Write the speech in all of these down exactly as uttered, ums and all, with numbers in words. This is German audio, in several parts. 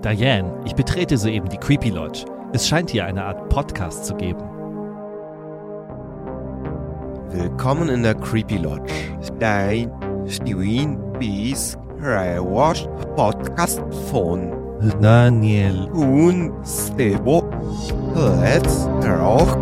Diane, ich betrete soeben die Creepy Lodge. Es scheint hier eine Art Podcast zu geben. Willkommen in der Creepy Lodge. Dein Steven Bees Rewatch Podcast von Daniel und Stebo. Let's rock.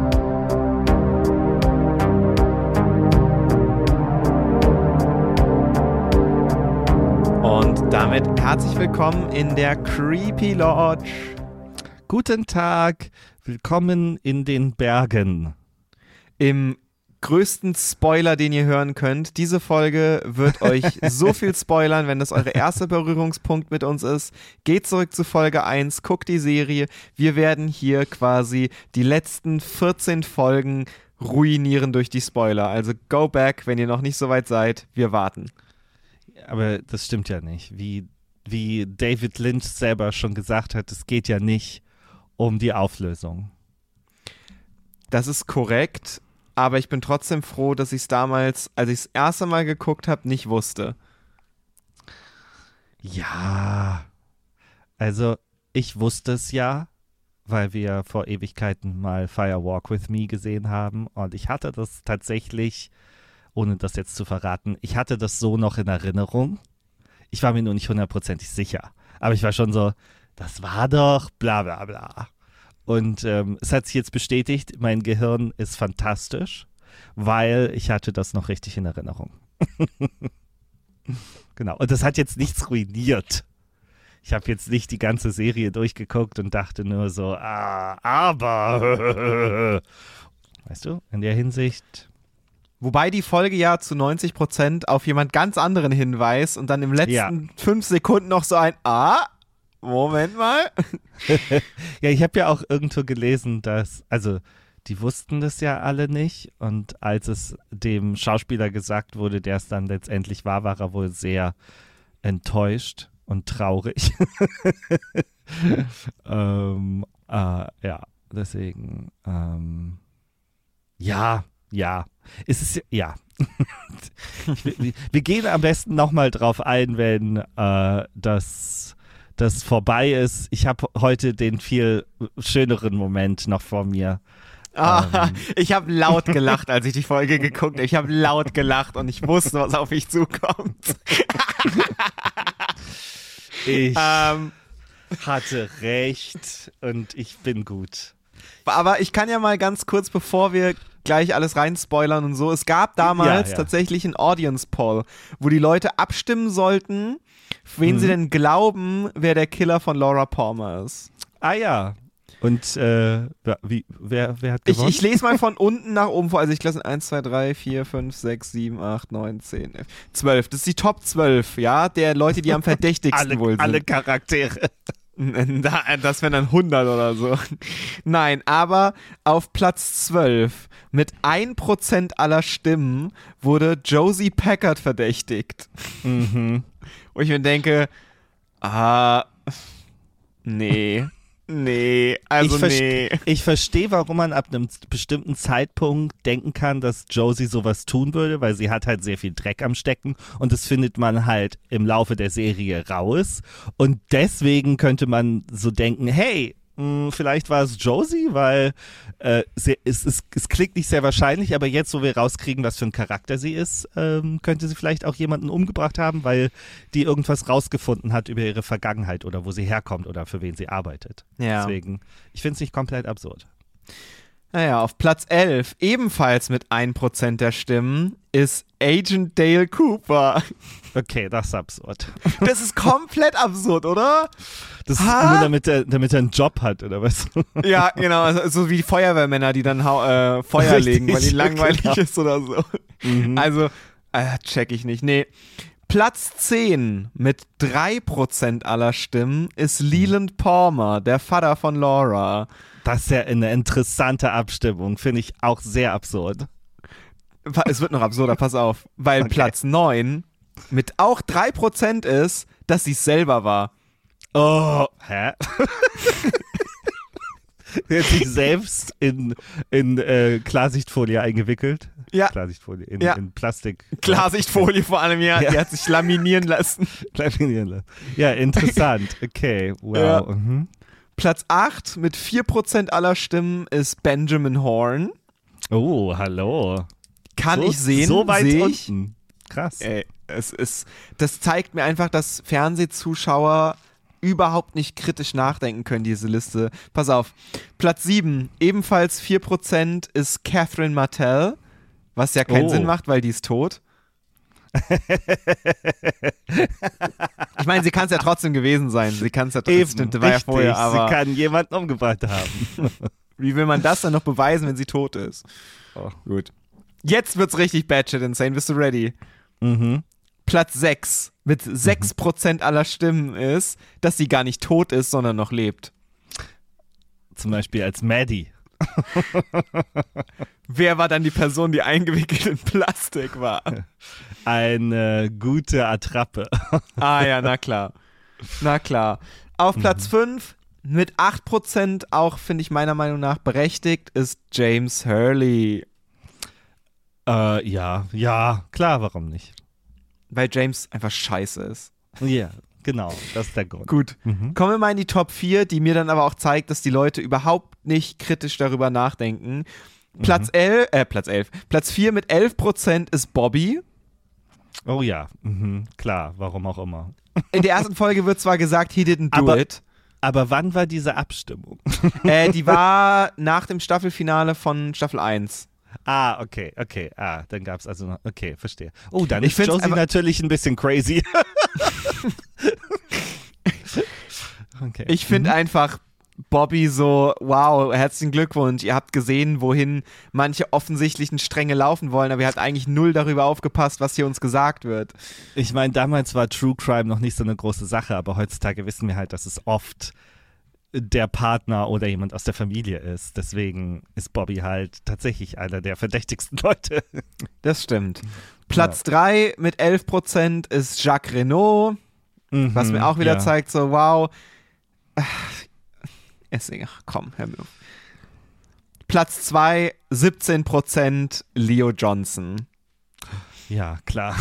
Und damit herzlich willkommen in der Creepy Lodge. Guten Tag, willkommen in den Bergen. Im größten Spoiler, den ihr hören könnt. Diese Folge wird euch so viel spoilern, wenn das eure erste Berührungspunkt mit uns ist. Geht zurück zu Folge eins, guckt die Serie. Wir werden hier quasi die letzten vierzehn Folgen ruinieren durch die Spoiler. Also go back, wenn ihr noch nicht so weit seid. Wir warten. Aber das stimmt ja nicht. Wie, wie David Lynch selber schon gesagt hat, es geht ja nicht um die Auflösung. Das ist korrekt, aber ich bin trotzdem froh, dass ich es damals, als ich es das erste Mal geguckt habe, nicht wusste. Ja, also ich wusste es ja, weil wir vor Ewigkeiten mal Fire Walk with Me gesehen haben und ich hatte das tatsächlich, ohne das jetzt zu verraten, ich hatte das so noch in Erinnerung. Ich war mir nur nicht hundertprozentig sicher, aber ich war schon so, das war doch bla bla bla. Und ähm, es hat sich jetzt bestätigt, mein Gehirn ist fantastisch, weil ich hatte das noch richtig in Erinnerung. Genau, und das hat jetzt nichts ruiniert. Ich habe jetzt nicht die ganze Serie durchgeguckt und dachte nur so, ah, aber, weißt du, in der Hinsicht... Wobei die Folge ja zu neunzig Prozent auf jemand ganz anderen hinweist und dann im letzten Ja. fünf Sekunden noch so ein Ah, Moment mal. Ja, ich habe ja auch irgendwo gelesen, dass, also die wussten das ja alle nicht und als es dem Schauspieler gesagt wurde, der es dann letztendlich war, war er wohl sehr enttäuscht und traurig. ähm, äh, ja, deswegen, ähm, ja, ja, es ist, ja. wir, wir gehen am besten nochmal drauf ein, wenn äh, das, das vorbei ist. Ich habe heute den viel schöneren Moment noch vor mir. Ah, Ähm. Ich habe laut gelacht, als ich die Folge geguckt habe. Ich habe laut gelacht und ich wusste, was auf mich zukommt. Ich ähm, hatte recht und ich bin gut. aber ich kann ja mal ganz kurz, bevor wir gleich alles rein spoilern und so, es gab damals Ja, ja. tatsächlich ein Audience Poll, wo die Leute abstimmen sollten, wen Mhm. sie denn glauben, wer der Killer von Laura Palmer ist. Ah ja. Und äh, wer- wie, wer, wer hat Ich, gewonnen? ich lese mal von unten nach oben vor. Also ich lasse eins, zwei, drei, vier, fünf, sechs, sieben, acht, neun, zehn, elf, zwölf. Das ist die Top zwölf, ja, der Leute, die am verdächtigsten alle, wohl sind. alle Charaktere. Da- Das wären dann hundert oder so. Nein, aber auf Platz zwölf mit ein Prozent aller Stimmen wurde Josie Packard verdächtigt. Mhm. Wo ich mir denke, ah, nee, nee, also ich verste- nee. Ich verstehe, warum man ab einem bestimmten Zeitpunkt denken kann, dass Josie sowas tun würde, weil sie hat halt sehr viel Dreck am Stecken und das findet man halt im Laufe der Serie raus. Und deswegen könnte man so denken, hey, mh, vielleicht war es Josie, weil äh, sie, es, es, es klingt nicht sehr wahrscheinlich, aber jetzt, wo wir rauskriegen, was für ein Charakter sie ist, ähm, könnte sie vielleicht auch jemanden umgebracht haben, weil die irgendwas rausgefunden hat über ihre Vergangenheit oder wo sie herkommt oder für wen sie arbeitet. Ja. Deswegen, ich finde es nicht komplett absurd. Naja, auf Platz elf, ebenfalls mit ein Prozent der Stimmen, ist Agent Dale Cooper. Okay, das ist absurd. Das ist komplett absurd, oder? Das ist Ha? nur damit er, damit er einen Job hat, oder was? Ja, genau, also, so wie die Feuerwehrmänner, die dann hau- äh, Feuer Richtig, legen, weil ihnen langweilig genau. ist oder so. Mhm. Also, äh, check ich nicht. Nee. Platz zehn mit drei Prozent aller Stimmen ist Leland Palmer, der Vater von Laura. Das ist ja eine interessante Abstimmung, finde ich auch sehr absurd. Es wird noch absurder, pass auf. Weil Okay. Platz neun mit auch drei Prozent ist, dass sie es selber war. Oh, hä? Der hat sich selbst in, in äh, Klarsichtfolie eingewickelt. Ja. Klarsichtfolie, in, Ja. in Plastik. Klarsichtfolie vor allem, ja. Ja. Die hat sich laminieren lassen. Laminieren lassen. Ja, interessant. Okay, wow. Ja. Mhm. Platz acht mit vier Prozent aller Stimmen ist Benjamin Horn. Oh, hallo. Kann so, ich sehen, So weit seh ich. unten. Krass. Ey, es ist, das zeigt mir einfach, dass Fernsehzuschauer überhaupt nicht kritisch nachdenken können, diese Liste. Pass auf, Platz sieben, ebenfalls vier Prozent ist Catherine Martell, was ja keinen Oh. Sinn macht, weil die ist tot. Ich meine, sie kann es ja trotzdem gewesen sein. Sie kann es ja Eben, trotzdem, das war ja richtig. vorher, aber Sie kann jemanden umgebracht haben. wie will man das dann noch beweisen, wenn sie tot ist? Oh. Gut. Jetzt wird's richtig batshit insane. Bist du ready? Mhm. Platz sechs mit sechs Prozent aller Stimmen ist, dass sie gar nicht tot ist, sondern noch lebt. Zum Beispiel als Maddie. Wer war dann die Person, die eingewickelt in Plastik war? Eine gute Attrappe. Ah ja, na klar. Na klar. Auf Platz fünf mit acht Prozent, auch finde ich meiner Meinung nach berechtigt, ist James Hurley. Äh, ja, ja, klar, warum nicht? Weil James einfach scheiße ist. Ja, genau, das ist der Grund. Gut. Mhm. Kommen wir mal in die Top vier, die mir dann aber auch zeigt, dass die Leute überhaupt nicht kritisch darüber nachdenken. Platz elf, äh, Platz elf. Platz vier mit elf Prozent ist Bobby. Oh ja, mhm, klar, warum auch immer. In der ersten Folge wird zwar gesagt, he didn't do Aber- it. Aber wann war diese Abstimmung? Äh, die war nach dem Staffelfinale von Staffel eins. Ah, okay, okay. Ah, dann gab es also noch. Okay, verstehe. Oh, dann Ich ist find's Josie einfach- natürlich ein bisschen crazy. okay. Ich finde einfach Bobby so, wow, herzlichen Glückwunsch. Ihr habt gesehen, wohin manche offensichtlichen Stränge laufen wollen, aber ihr habt eigentlich null darüber aufgepasst, was hier uns gesagt wird. Ich meine, damals war True Crime noch nicht so eine große Sache, aber heutzutage wissen wir halt, dass es oft der Partner oder jemand aus der Familie ist. Deswegen ist Bobby halt tatsächlich einer der verdächtigsten Leute. Das stimmt. Platz drei mit elf Prozent ist Jacques Renault, was mir auch wieder ja. zeigt, so wow. Essing, ach komm, hör mir auf. Platz zwei, siebzehn Prozent Leo Johnson. Ja, klar.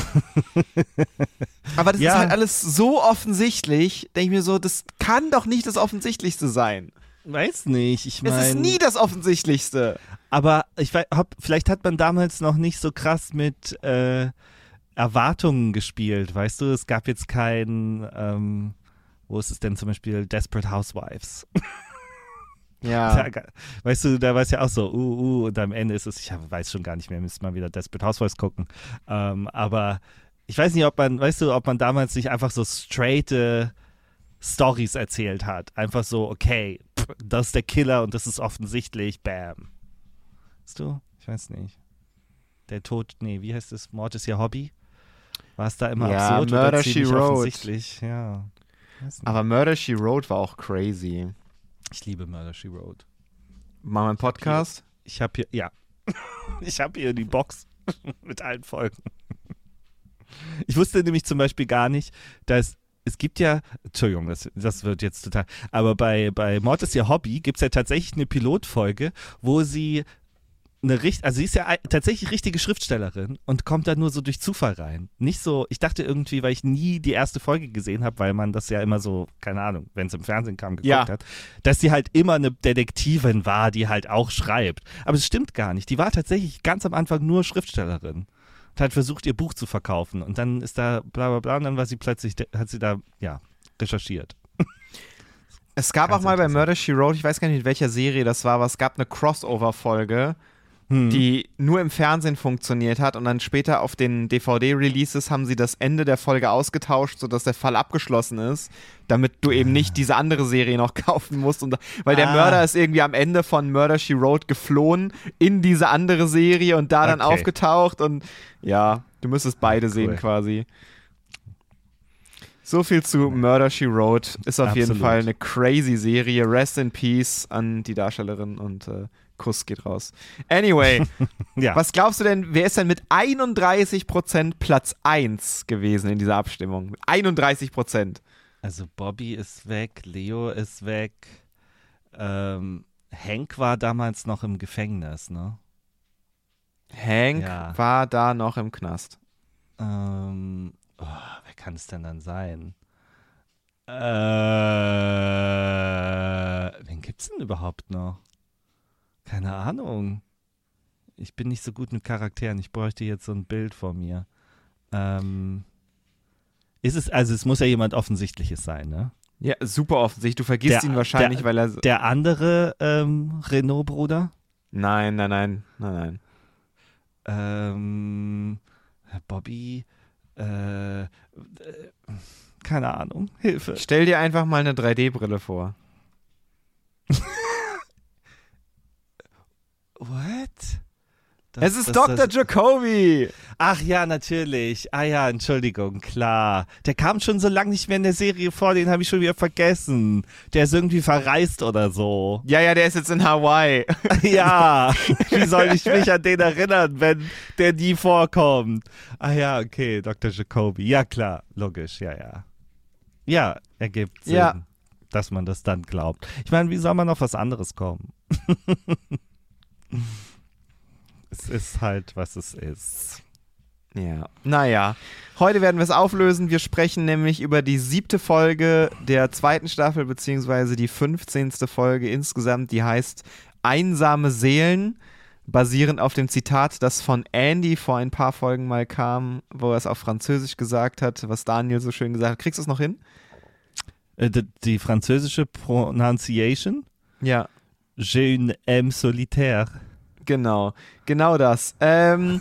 Aber das Ja. ist halt alles so offensichtlich, denke ich mir so, das kann doch nicht das Offensichtlichste sein. Weiß nicht, ich Es ist meine. nie das Offensichtlichste. Aber ich weiß, hab, vielleicht hat man damals noch nicht so krass mit äh, Erwartungen gespielt, weißt du? Es gab jetzt kein, ähm, wo ist es denn zum Beispiel Desperate Housewives? Ja. Da, weißt du, da war es ja auch so, uh, uh, und am Ende ist es, ich hab, weiß schon gar nicht mehr, müsste mal wieder Desperate Housewives gucken. Ähm, aber ich weiß nicht, ob man, weißt du, ob man damals nicht einfach so straighte Stories erzählt hat. Einfach so, okay, pff, das ist der Killer und das ist offensichtlich, bam. Weißt du? Ich weiß nicht. Der Tod, nee, wie heißt es? Mord ist ihr Hobby? War es da immer Ja, absurd Murder, oder She ziemlich Wrote. offensichtlich? Ja. Weiß nicht. Aber Murder, She Wrote war auch crazy. Ich liebe Murder, She Wrote. Machen wir einen Podcast? Ich habe hier, ja, ich habe hier die Box mit allen Folgen. Ich wusste nämlich zum Beispiel gar nicht, dass es gibt ja, Entschuldigung, das, das wird jetzt total, aber bei, bei Mord ist ihr Hobby gibt es ja tatsächlich eine Pilotfolge, wo sie eine richt, also sie ist ja ein- tatsächlich richtige Schriftstellerin und kommt da nur so durch Zufall rein. Nicht so, ich dachte irgendwie, weil ich nie die erste Folge gesehen habe, weil man das ja immer so, keine Ahnung, wenn es im Fernsehen kam, geguckt Ja. hat, dass sie halt immer eine Detektivin war, die halt auch schreibt. Aber es stimmt gar nicht. Die war tatsächlich ganz am Anfang nur Schriftstellerin und hat versucht, ihr Buch zu verkaufen. Und dann ist da bla bla bla und dann war sie plötzlich, hat sie da, ja, recherchiert. Es gab Ganz auch mal bei interessant. Murder, She Wrote, ich weiß gar nicht, in welcher Serie das war, aber es gab eine Crossover-Folge, Hm. die nur im Fernsehen funktioniert hat und dann später auf den D V D-Releases haben sie das Ende der Folge ausgetauscht, sodass der Fall abgeschlossen ist, damit du eben nicht diese andere Serie noch kaufen musst. Und, weil der Ah. Mörder ist irgendwie am Ende von Murder, She Wrote geflohen in diese andere Serie und da dann Okay. aufgetaucht und ja, du müsstest beide sehen Cool. quasi. So viel zu Murder, She Wrote. Ist auf jeden Absolut. Fall eine crazy Serie. Rest in Peace an die Darstellerin und äh, Kuss geht raus. Anyway, Ja. was glaubst du denn, wer ist denn mit einunddreißig Prozent Platz eins gewesen in dieser Abstimmung? Mit einunddreißig Prozent. Also Bobby ist weg, Leo ist weg. Ähm, Hank war damals noch im Gefängnis, ne? Hank Ja. war da noch im Knast. Ähm, oh, wer kann es denn dann sein? Äh, wen gibt's denn überhaupt noch? Keine Ahnung. Ich bin nicht so gut mit Charakteren. Ich bräuchte jetzt so ein Bild vor mir. Ähm, ist es, also es muss ja jemand Offensichtliches sein, ne? Ja, super offensichtlich. Du vergisst Der- ihn wahrscheinlich, der- weil er... Der andere ähm, Renault-Bruder? Nein, nein, nein, nein, nein. Ähm, Bobby, äh, äh, keine Ahnung, Hilfe. Stell dir einfach mal eine drei D-Brille vor. What? Das- Es ist das- Doktor das- Jacoby! Ach ja, natürlich. Ah ja, Entschuldigung, klar. Der kam schon so lange nicht mehr in der Serie vor, den habe ich schon wieder vergessen. Der ist irgendwie verreist oder so. Ja, ja, der ist jetzt in Hawaii. Ja, wie soll ich mich an den erinnern, wenn der nie vorkommt? Ah ja, okay, Doktor Jacoby. Ja, klar, logisch, ja, ja. Ja, ergibt Sinn, Ja. dass man das dann glaubt. Ich meine, wie soll man auf was anderes kommen? Es ist halt, was es ist. Ja, naja. Heute werden wir es auflösen. Wir sprechen nämlich über die siebte Folge der zweiten Staffel, beziehungsweise die fünfzehnte Folge insgesamt. Die heißt Einsame Seelen, basierend auf dem Zitat, das von Andy vor ein paar Folgen mal kam, wo er es auf Französisch gesagt hat, was Daniel so schön gesagt hat. Kriegst du es noch hin? Äh, die, die französische Pronunciation? Ja. J'ai une âme solitaire. Genau, genau das. Ähm,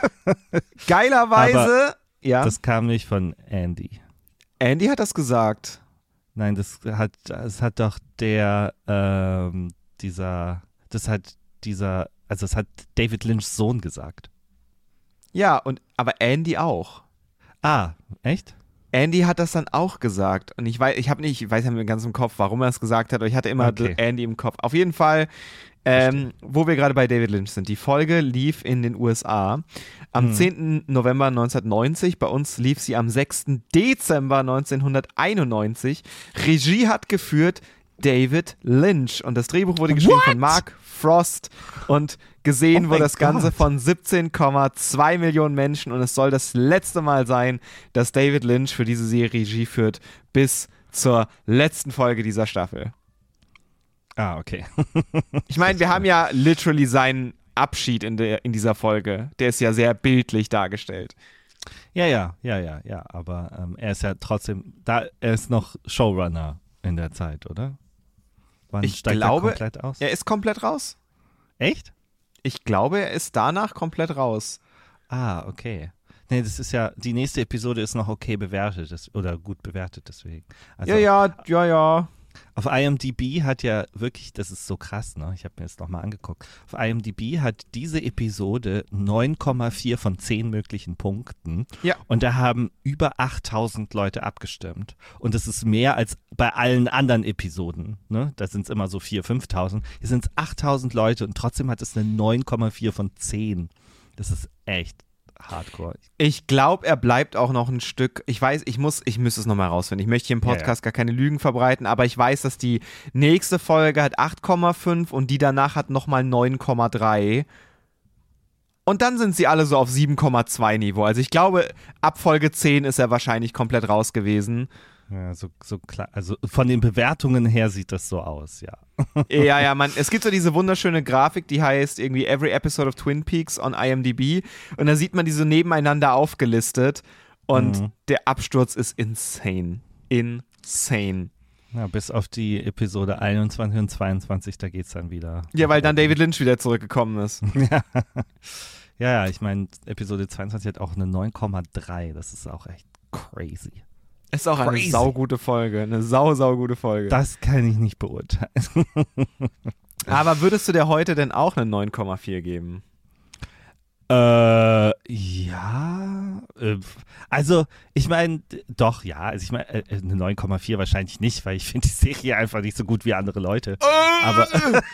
geilerweise, ja, Das kam nicht von Andy. Andy hat das gesagt. Nein, das hat, das hat doch der, ähm, dieser, das hat dieser, also das hat David Lynchs Sohn gesagt. Ja, und aber Andy auch. Ah, echt? Andy hat das dann auch gesagt. Und ich weiß, ich habe nicht, ich weiß ja ganz im Kopf, warum er es gesagt hat, aber ich hatte immer Okay. Andy im Kopf. Auf jeden Fall, ähm, wo wir gerade bei David Lynch sind. Die Folge lief in den U S A am Hm. zehnten November neunzehnhundertneunzig. Bei uns lief sie am sechsten Dezember neunzehnhunderteinundneunzig. Regie hat geführt David Lynch. Und das Drehbuch wurde geschrieben What? von Mark Frost. Und gesehen Oh wurde mein das Ganze Gott. von siebzehn Komma zwei Millionen Menschen. Und es soll das letzte Mal sein, dass David Lynch für diese Serie Regie führt, bis zur letzten Folge dieser Staffel. Ah, okay. Ich meine, wir haben ja literally seinen Abschied in, der, in dieser Folge. Der ist ja sehr bildlich dargestellt. Ja, ja, ja, ja, ja, aber ähm, er ist ja trotzdem, da, er ist noch Showrunner in der Zeit, oder? Wann Ich steigt glaube, er komplett aus? Er ist komplett raus. Echt? Ich glaube, er ist danach komplett raus. Ah, okay. Nee, das ist ja, die nächste Episode ist noch okay bewertet, das, oder gut bewertet deswegen. Also ja, ja, ja, ja. auf IMDb hat ja wirklich, das ist so krass, ne? Ich habe mir das nochmal angeguckt. Auf IMDb hat diese Episode neun Komma vier von zehn möglichen Punkten. Ja. Und da haben über achttausend Leute abgestimmt. Und das ist mehr als bei allen anderen Episoden, ne? Da sind es immer so viertausend, fünftausend. Hier sind es achttausend Leute und trotzdem hat es eine neun Komma vier von zehn. Das ist echt hardcore. Ich glaube, er bleibt auch noch ein Stück. Ich weiß, ich muss, ich müsste es nochmal rausfinden. Ich möchte hier im Ja, Podcast gar keine Lügen verbreiten, aber ich weiß, dass die nächste Folge hat acht Komma fünf und die danach hat nochmal neun Komma drei. Und dann sind sie alle so auf sieben Komma zwei Niveau. Also ich glaube, ab Folge zehn ist er wahrscheinlich komplett raus gewesen. Ja, so, so klar. Also von den Bewertungen her sieht das so aus, ja. Ja, ja, man, es gibt so diese wunderschöne Grafik, die heißt irgendwie Every Episode of Twin Peaks on IMDb und da sieht man die so nebeneinander aufgelistet und Mhm. der Absturz ist insane. Insane. Ja, bis auf die Episode einundzwanzig und zweiundzwanzig, da geht's dann wieder. Ja, weil dann David Lynch wieder zurückgekommen ist. Ja, ja, ja, ich meine, Episode zweiundzwanzig hat auch eine neun Komma drei. Das ist auch echt crazy. Ist auch eine Crazy. saugute Folge. Eine sau, saugute Folge. Das kann ich nicht beurteilen. Aber würdest du der heute denn auch eine neun Komma vier geben? Äh, ja, äh, also ich meine, doch, ja, also ich meine, äh, eine neun Komma vier wahrscheinlich nicht, weil ich finde die Serie einfach nicht so gut wie andere Leute. Aber,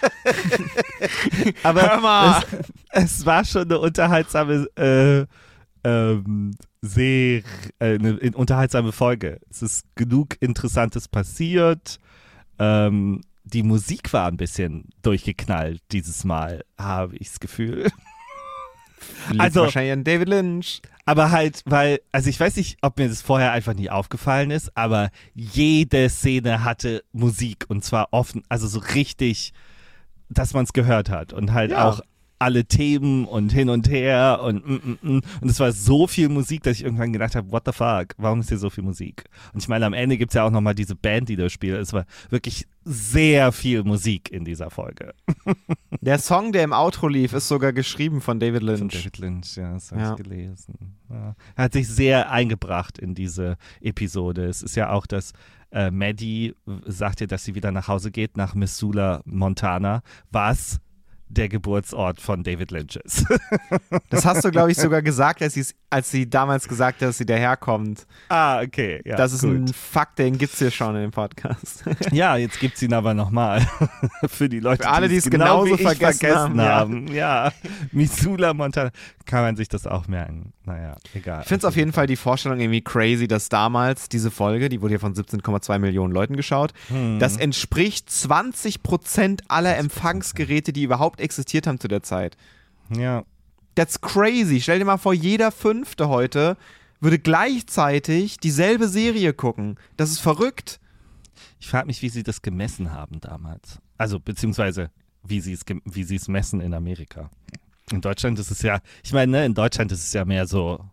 aber Hör mal. Es, es war schon eine unterhaltsame äh, ähm, Serie, äh, eine, eine unterhaltsame Folge. Es ist genug Interessantes passiert. Ähm, die Musik war ein bisschen durchgeknallt dieses Mal, habe ich das Gefühl. Liegt Also- wahrscheinlich an David Lynch. Aber halt, weil, also ich weiß nicht, ob mir das vorher einfach nie aufgefallen ist, aber jede Szene hatte Musik und zwar offen, also so richtig, dass man es gehört hat und halt Ja. auch alle Themen und hin und her und mm, mm, mm. und es war so viel Musik, dass ich irgendwann gedacht habe, what the fuck, warum ist hier so viel Musik? Und ich meine, am Ende gibt es ja auch nochmal diese Band, die da spielt. Es war wirklich sehr viel Musik in dieser Folge. Der Song, der im Outro lief, ist sogar geschrieben von David Von Lynch. David Lynch, ja, das habe Ja. ich gelesen. Ja. Er hat sich sehr eingebracht in diese Episode. Es ist ja auch, dass äh, Maddie sagt ja, dass sie wieder nach Hause geht, nach Missoula, Montana, was der Geburtsort von David Lynch ist. Das hast du, glaube ich, sogar gesagt, als, sie's- als sie damals gesagt hat, dass sie daherkommt. ah, okay. Ja, das ist gut. ein Fakt, den gibt es hier schon in dem Podcast. Ja, jetzt gibt es ihn aber nochmal. Für die Leute, Für alle, die es die es genau genauso wie ich vergessen vergessen haben, haben. Ja, Missoula, Montana. Kann man sich das auch merken. Naja, egal. Ich finde es auf jeden Fall die Vorstellung irgendwie crazy, dass damals diese Folge, die wurde ja von siebzehn Komma zwei Millionen Leuten geschaut, Hm. das entspricht zwanzig Prozent aller Empfangsgeräte, die überhaupt existiert haben zu der Zeit. Ja. That's crazy. Stell dir mal vor, jeder Fünfte heute würde gleichzeitig dieselbe Serie gucken. Das ist verrückt. Ich frage mich, wie sie das gemessen haben damals. Also, beziehungsweise, wie sie es gem- wie sie es messen in Amerika. In Deutschland ist es ja, ich meine, ne, in Deutschland ist es ja mehr so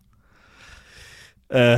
äh,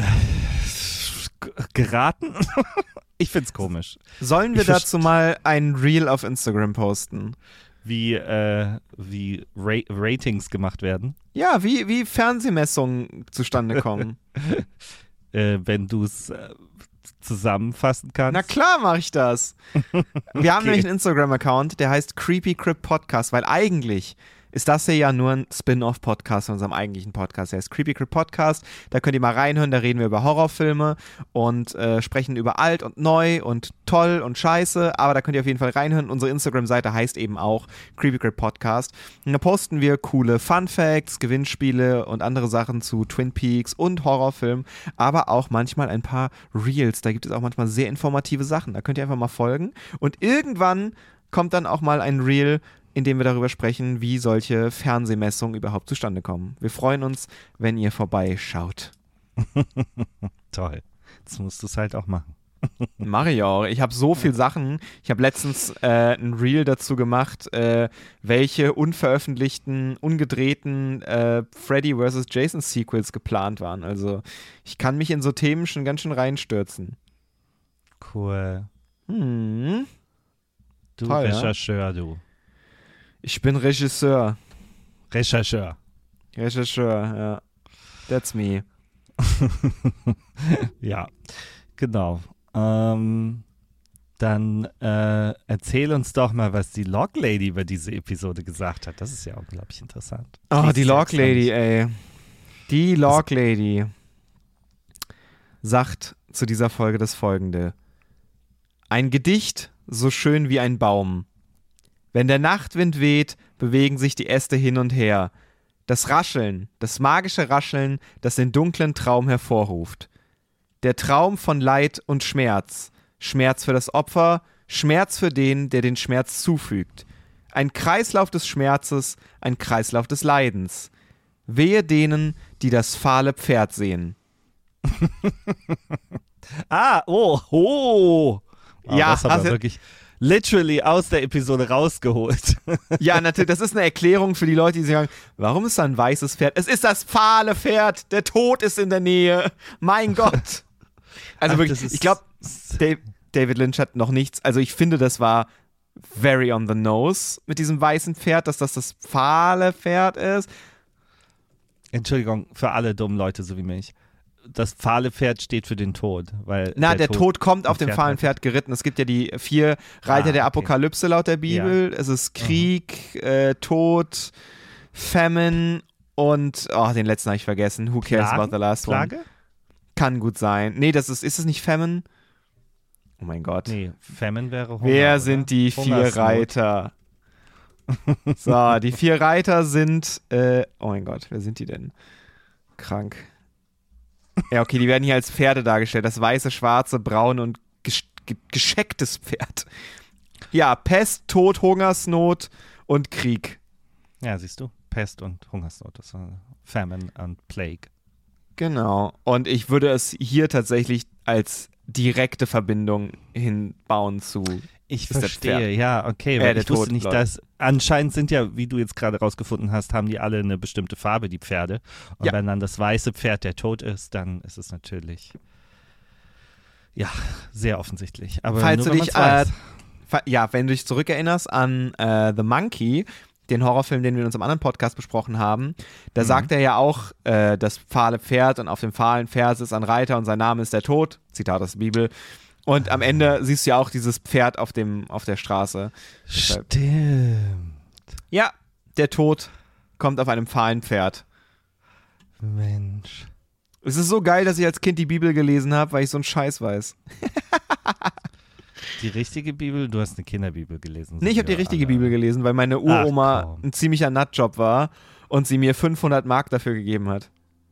g- geraten. Ich find's komisch. Sollen wir Ich verst- dazu mal ein Reel auf Instagram posten? Wie, äh, wie Ra Ratings gemacht werden. Ja, wie, wie Fernsehmessungen zustande kommen. Äh, wenn du es äh, zusammenfassen kannst. Na klar mache ich das. Wir haben Okay. nämlich einen Instagram-Account, der heißt Creepy Crypt Podcast, weil eigentlich ist das hier ja nur ein Spin-off-Podcast von unserem eigentlichen Podcast. Der heißt Creepy Crypt Podcast. Da könnt ihr mal reinhören, da reden wir über Horrorfilme und äh, sprechen über alt und neu und toll und scheiße, aber da könnt ihr auf jeden Fall reinhören. Unsere Instagram-Seite heißt eben auch Creepy Crypt Podcast. Und da posten wir coole Fun-Facts, Gewinnspiele und andere Sachen zu Twin Peaks und Horrorfilmen, aber auch manchmal ein paar Reels. Da gibt es auch manchmal sehr informative Sachen. Da könnt ihr einfach mal folgen. Und irgendwann kommt dann auch mal ein Reel, in dem wir darüber sprechen, wie solche Fernsehmessungen überhaupt zustande kommen. Wir freuen uns, wenn ihr vorbeischaut. Toll. Jetzt musst du es halt auch machen. Mach ich auch. Ich habe so viel Sachen. Ich habe letztens äh, ein Reel dazu gemacht, äh, welche unveröffentlichten, ungedrehten äh, Freddy versus. Jason Sequels geplant waren. Also ich kann mich in so Themen schon ganz schön reinstürzen. Cool. Hm. Du Toll, ja? Rechercheur, du. Ich bin Regisseur. Rechercheur. Rechercheur, ja. That's me. Ja, genau. Ähm, dann äh, erzähl uns doch mal, was die Log Lady über diese Episode gesagt hat. Das ist ja unglaublich interessant. Oh, Lies die es Log jetzt noch Lady, nicht. ey. Die Log Lady sagt zu dieser Folge das Folgende. Ein Gedicht so schön wie ein Baum. Wenn der Nachtwind weht, bewegen sich die Äste hin und her. Das Rascheln, das magische Rascheln, das den dunklen Traum hervorruft. Der Traum von Leid und Schmerz. Schmerz für das Opfer, Schmerz für den, der den Schmerz zufügt. Ein Kreislauf des Schmerzes, ein Kreislauf des Leidens. Wehe denen, die das fahle Pferd sehen. Ah, oh, oh. Oh, Ja, das haben also- wir wirklich literally aus der Episode rausgeholt. Ja, natürlich, das ist eine Erklärung für die Leute, die sagen, warum ist da ein weißes Pferd? Es ist das fahle Pferd, der Tod ist in der Nähe. Mein Gott. Also Ach, wirklich, das ist- ich glaube, David Lynch hat noch nichts, also ich finde, das war very on the nose mit diesem weißen Pferd, dass das das fahle Pferd ist. Entschuldigung für alle dummen Leute so wie mich. Das fahle Pferd steht für den Tod, weil Na, der, Tod, kommt auf ein dem Pferd fahlen hat. Pferd geritten. Es gibt ja die vier Reiter Ah, der okay. Apokalypse laut der Bibel. Es ist Krieg, äh, Tod, Famine und, oh, den letzten habe ich vergessen. Who cares Plagen? about the last one? Plage? Kann gut sein. Nee, das ist, ist es nicht Famine? Oh mein Gott. Nee, Famine wäre Hunger. Wer oder? sind die vier Hungersnot. Reiter? So, die vier Reiter sind, äh, oh mein Gott, wer sind die denn? Krank. Ja, okay, die werden hier als Pferde dargestellt. Das weiße, schwarze, braune und gesch ge geschecktes Pferd. Ja, Pest, Tod, Hungersnot und Krieg. Ja, siehst du? Pest und Hungersnot. Das war Famine und Plague. Genau. Und ich würde es hier tatsächlich als direkte Verbindung hinbauen zu. Ich ist verstehe, ja, okay. Äh, Weil der ich wusste Tod, nicht, Leute. dass anscheinend sind ja, wie du jetzt gerade rausgefunden hast, haben die alle eine bestimmte Farbe, die Pferde. Und Ja. wenn dann das weiße Pferd der Tod ist, dann ist es natürlich, ja, sehr offensichtlich. Aber Falls nur, du wenn dich, man's weiß. äh, fa- ja, wenn du dich zurückerinnerst an äh, The Monkey, den Horrorfilm, den wir in unserem anderen Podcast besprochen haben, da Mhm. sagt er ja auch, äh, das fahle Pferd und auf dem fahlen Pferd ist ein Reiter und sein Name ist der Tod. Zitat aus der Bibel. Und am Ende siehst du ja auch dieses Pferd auf, dem, auf der Straße. Deshalb- Stimmt. Ja, der Tod kommt auf einem fahlen Pferd. Mensch. Es ist so geil, dass ich als Kind die Bibel gelesen habe, weil ich so einen Scheiß weiß. Die richtige Bibel? Du hast eine Kinderbibel gelesen. Nee, ich habe die Ja, richtige aber- Bibel gelesen, weil meine Uroma Ach, komm. ein ziemlicher Nutjob war und sie mir fünfhundert Mark dafür gegeben hat.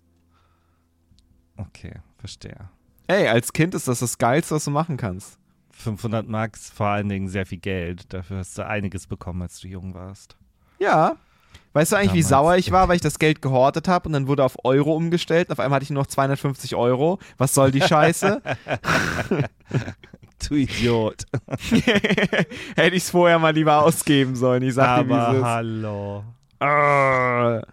Okay, verstehe. Ey, als Kind ist das das Geilste, was du machen kannst. fünfhundert Mark ist vor allen Dingen sehr viel Geld. Dafür hast du einiges bekommen, als du jung warst. Ja. Weißt du eigentlich, wie Damals. sauer ich war, weil ich das Geld gehortet habe und dann wurde auf Euro umgestellt und auf einmal hatte ich nur noch zweihundertfünfzig Euro. Was soll die Scheiße? Du Idiot. Hätte ich es vorher mal lieber ausgeben sollen. Ich sag dir, wie Aber es ist. hallo. Ah.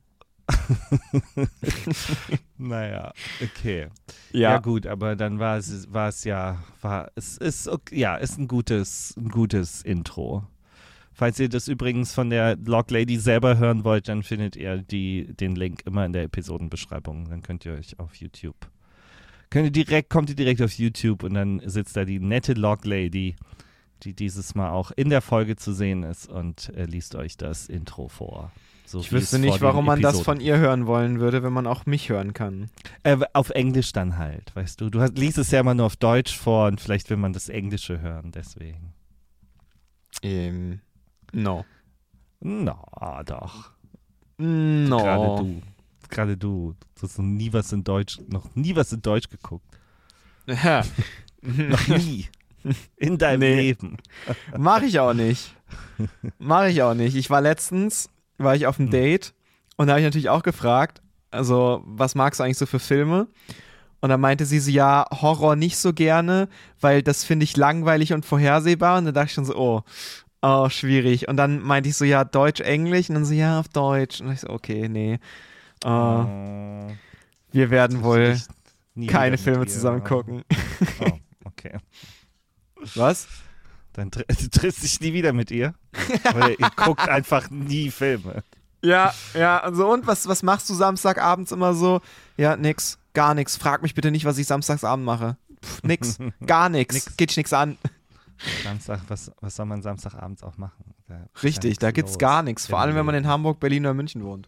Naja, okay. Ja. Ja. gut, aber dann war es, war es ja, war, es ist, okay, ja, ist ein gutes, ein gutes Intro. Falls ihr das übrigens von der Log Lady selber hören wollt, dann findet ihr die, den Link immer in der Episodenbeschreibung. Dann könnt ihr euch auf YouTube, könnt ihr direkt, kommt ihr direkt auf YouTube und dann sitzt da die nette Log Lady, die dieses Mal auch in der Folge zu sehen ist und äh, liest euch das Intro vor. So Ich wie wüsste es nicht, vor den warum man das Episoden- von ihr hören wollen würde, wenn man auch mich hören kann. Äh, auf Englisch dann halt, weißt du. Du hast, liest es ja immer nur auf Deutsch vor und vielleicht will man das Englische hören, deswegen. Ähm, no. Na, doch. No. Gerade du. Gerade du. Du hast noch nie was in Deutsch, noch nie was in Deutsch geguckt. Ja. Noch nie. In deinem Nee. Leben. Mach ich auch nicht. Mach ich auch nicht. Ich war letztens, war ich auf einem Hm. Date und da habe ich natürlich auch gefragt, also was magst du eigentlich so für Filme? Und dann meinte sie so, ja, Horror nicht so gerne, weil das finde ich langweilig und vorhersehbar. Und dann dachte ich schon so, oh, oh, schwierig. Und dann meinte ich so, ja, Deutsch, Englisch. Und dann so, ja, auf Deutsch. Und ich so, okay, nee. Äh, Oh, wir werden wohl ich nie keine wieder mit Filme dir. zusammen gucken. Oh, okay. Was? Dann tr du triffst dich nie wieder mit ihr. Oder ihr guckt einfach nie Filme. Ja, ja, also und was, was machst du Samstagabends immer so? Ja, nix, gar nix. Frag mich bitte nicht, was ich samstagsabend mache. Pff, nix, gar nix. Nix. Geht dich nix an. Samstag, was, was soll man Samstagabends auch machen? Da ist Richtig, ja da nichts gibt's los gar nichts. Vor im allem, wenn man in Leben. Hamburg, Berlin oder München wohnt.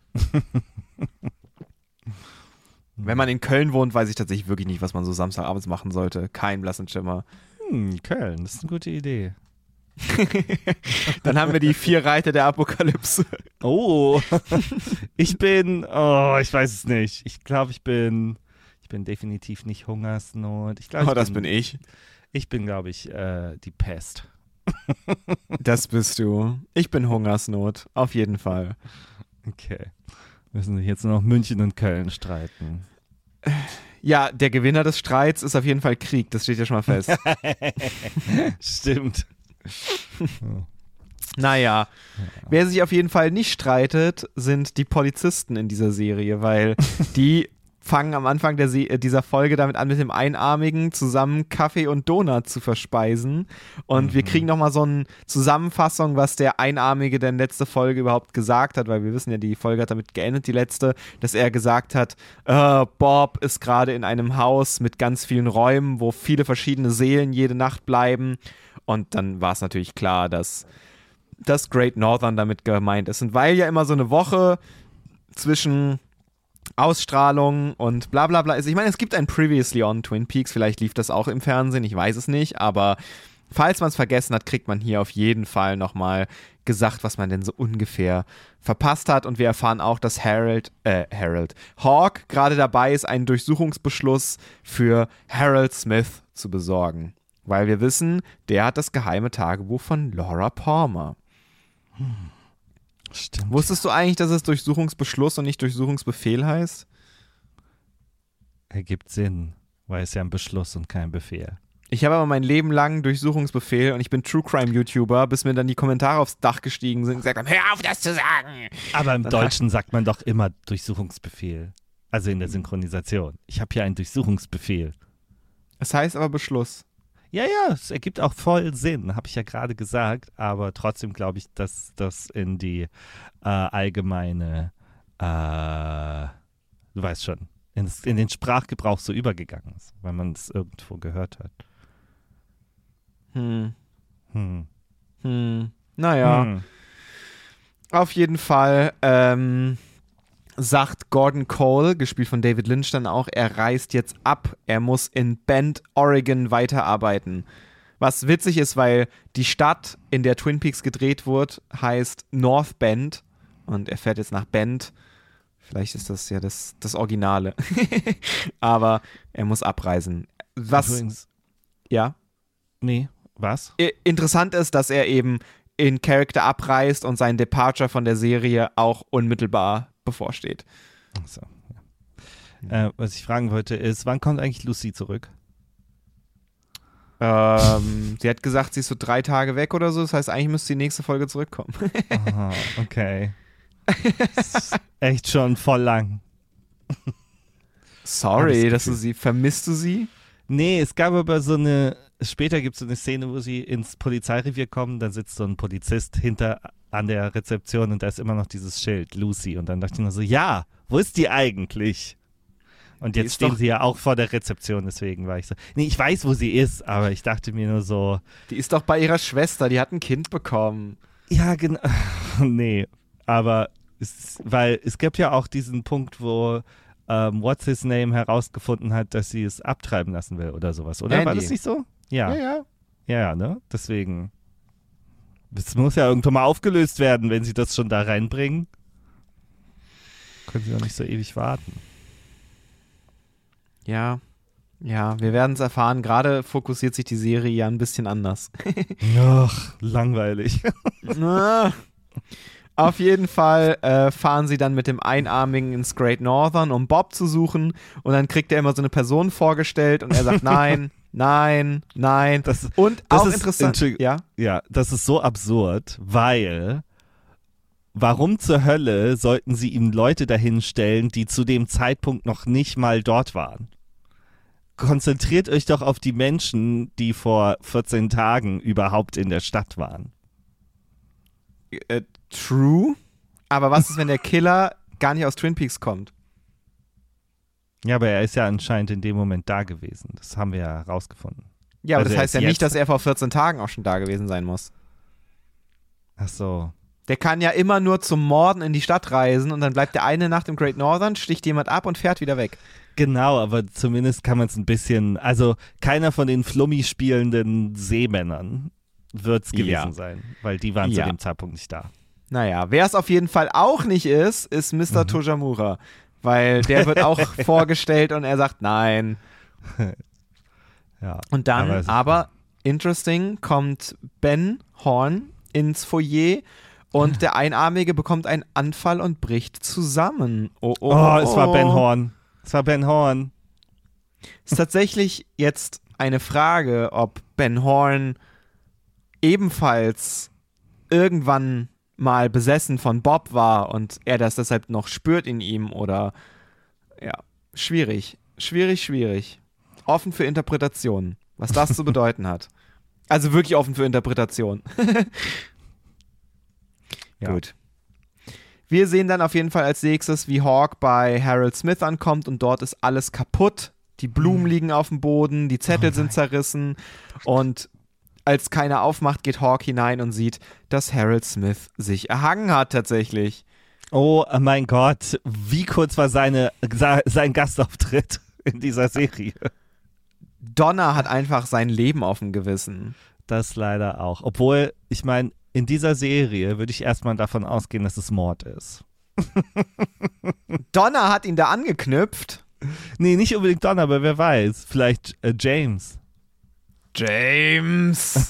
Wenn man in Köln wohnt, weiß ich tatsächlich wirklich nicht, was man so Samstagabends machen sollte. Kein blassen Schimmer. Hm, Köln, das ist eine gute Idee. Dann haben wir die vier Reiter der Apokalypse. Oh, ich bin, oh, ich weiß es nicht. Ich glaube, ich bin, ich bin definitiv nicht Hungersnot. Ich glaube, Oh, das bin ich. Ich bin, glaube ich, äh, die Pest. Das bist du. Ich bin Hungersnot. Auf jeden Fall. Okay. Müssen sich jetzt nur noch München und Köln streiten. Ja, der Gewinner des Streits ist auf jeden Fall Krieg. Das steht ja schon mal fest. Stimmt. Naja, wer sich auf jeden Fall nicht streitet, sind die Polizisten in dieser Serie, weil die fangen am Anfang der Se dieser Folge damit an, mit dem Einarmigen zusammen Kaffee und Donut zu verspeisen. Und Mhm. wir kriegen nochmal so eine Zusammenfassung, was der Einarmige denn letzte Folge überhaupt gesagt hat, weil wir wissen ja, die Folge hat damit geendet, die letzte, dass er gesagt hat, äh, Bob ist gerade in einem Haus mit ganz vielen Räumen, wo viele verschiedene Seelen jede Nacht bleiben. Und dann war es natürlich klar, dass das Great Northern damit gemeint ist. Und weil ja immer so eine Woche zwischen Ausstrahlung und bla bla bla ist. Ich meine, es gibt ein Previously on Twin Peaks, vielleicht lief das auch im Fernsehen, ich weiß es nicht, aber falls man es vergessen hat, kriegt man hier auf jeden Fall nochmal gesagt, was man denn so ungefähr verpasst hat. Und wir erfahren auch, dass Harold, äh, Harold, Hawk gerade dabei ist, einen Durchsuchungsbeschluss für Harold Smith zu besorgen. Weil wir wissen, der hat das geheime Tagebuch von Laura Palmer. Stimmt. Wusstest du eigentlich, dass es Durchsuchungsbeschluss und nicht Durchsuchungsbefehl heißt? Ergibt Sinn, weil es ja ein Beschluss und kein Befehl. Ich habe aber mein Leben lang Durchsuchungsbefehl und ich bin True Crime YouTuber, bis mir dann die Kommentare aufs Dach gestiegen sind und gesagt haben, hör auf, das zu sagen. Aber im Dann Deutschen sagt man doch immer Durchsuchungsbefehl. Also in der Synchronisation. Ich habe hier einen Durchsuchungsbefehl. Es heißt aber Beschluss. Ja, ja, es ergibt auch voll Sinn, habe ich ja gerade gesagt. Aber trotzdem glaube ich, dass das in die äh, allgemeine, äh, du weißt schon, in, in den Sprachgebrauch so übergegangen ist, weil man es irgendwo gehört hat. Hm. Hm. Hm. Naja. Hm. Auf jeden Fall ähm, sagt Gordon Cole, gespielt von David Lynch dann auch, er reist jetzt ab. Er muss in Bend, Oregon weiterarbeiten. Was witzig ist, weil die Stadt, in der Twin Peaks gedreht wurde, heißt North Bend. Und er fährt jetzt nach Bend. Vielleicht ist das ja das, das Originale. Aber er muss abreisen. Was, Übrigens, ja? nee, was? I- Interessant ist, dass er eben in Character abreist und sein Departure von der Serie auch unmittelbar bevorsteht. Achso, ja. äh, was ich fragen wollte ist, wann kommt eigentlich Lucy zurück? Ähm, sie hat gesagt, sie ist so drei Tage weg oder so. Das heißt, eigentlich müsste die nächste Folge zurückkommen. Aha, okay. Das ist echt schon voll lang. Sorry, Hab ich das dass du Gefühl. sie, vermisst du sie? Nee, es gab aber so eine, später gibt es so eine Szene, wo sie ins Polizeirevier kommen, dann sitzt so ein Polizist hinter an der Rezeption und da ist immer noch dieses Schild, Lucy. Und dann dachte ich mir so, ja, wo ist die eigentlich? Und Die jetzt ist stehen doch- sie ja auch vor der Rezeption, deswegen war ich so, nee, ich weiß, wo sie ist, aber ich dachte mir nur so, Die ist doch bei ihrer Schwester, die hat ein Kind bekommen. ja, genau, nee, aber es, weil es gibt ja auch diesen Punkt, wo ähm, What's His Name herausgefunden hat, dass sie es abtreiben lassen will oder sowas, oder? War Andy. das nicht so? Ja, ja, ja. ja, ja, ne? Deswegen, es muss ja irgendwann mal aufgelöst werden, wenn sie das schon da reinbringen. Können sie doch nicht so ewig warten. Ja, ja, wir werden es erfahren. Gerade fokussiert sich die Serie ja ein bisschen anders. Ach, langweilig. Na. Auf jeden Fall äh, fahren sie dann mit dem Einarmigen ins Great Northern, um Bob zu suchen. Und dann kriegt er immer so eine Person vorgestellt und er sagt nein, nein, nein. Das, Und das auch ist- interessant. Entschuldigung. Ja, ja, das ist so absurd, weil warum zur Hölle sollten sie ihm Leute dahinstellen, die zu dem Zeitpunkt noch nicht mal dort waren? Konzentriert euch doch auf die Menschen, die vor vierzehn Tagen überhaupt in der Stadt waren. äh, true. Aber was ist, wenn der Killer gar nicht aus Twin Peaks kommt? Ja, aber er ist ja anscheinend in dem Moment da gewesen. Das haben wir ja rausgefunden. Ja, aber Also das er heißt ist ja nicht, jetzt- dass er vor vierzehn Tagen auch schon da gewesen sein muss. Ach so. Der kann ja immer nur zum Morden in die Stadt reisen und dann bleibt der eine Nacht im Great Northern, sticht jemand ab und fährt wieder weg. Genau, aber zumindest kann man es ein bisschen, also keiner von den Flummi spielenden Seemännern wird es gewesen Ja. sein, weil die waren Ja. zu dem Zeitpunkt nicht da. Naja, wer es auf jeden Fall auch nicht ist, ist Mister Mhm. Tojamura. Weil der wird auch vorgestellt und er sagt nein. Ja. Und dann, Aber aber, es- interesting, kommt Ben Horn ins Foyer und der Einarmige bekommt einen Anfall und bricht zusammen. Oh, oh, Oh, oh, es war oh. Ben Horn. Es war Ben Horn. Ist tatsächlich jetzt eine Frage, ob Ben Horn ebenfalls irgendwann mal besessen von Bob war und er das deshalb noch spürt in ihm oder ja, schwierig, schwierig, schwierig. Offen für Interpretationen, was das zu bedeuten hat. Also wirklich offen für Interpretation. Ja. Gut. Wir sehen dann auf jeden Fall als nächstes, wie Hawk bei Harold Smith ankommt und dort ist alles kaputt. Die Blumen liegen auf dem Boden, die Zettel sind zerrissen und als keiner aufmacht, geht Hawk hinein und sieht, dass Harold Smith sich erhangen hat tatsächlich. Oh mein Gott, wie kurz war seine, sein Gastauftritt in dieser Serie? Donna hat einfach sein Leben auf dem Gewissen. Das leider auch. Obwohl, ich meine, in dieser Serie würde ich erstmal davon ausgehen, dass es Mord ist. Donna hat ihn da angeknüpft. Nee, nicht unbedingt Don, aber wer weiß. Vielleicht äh, James. James!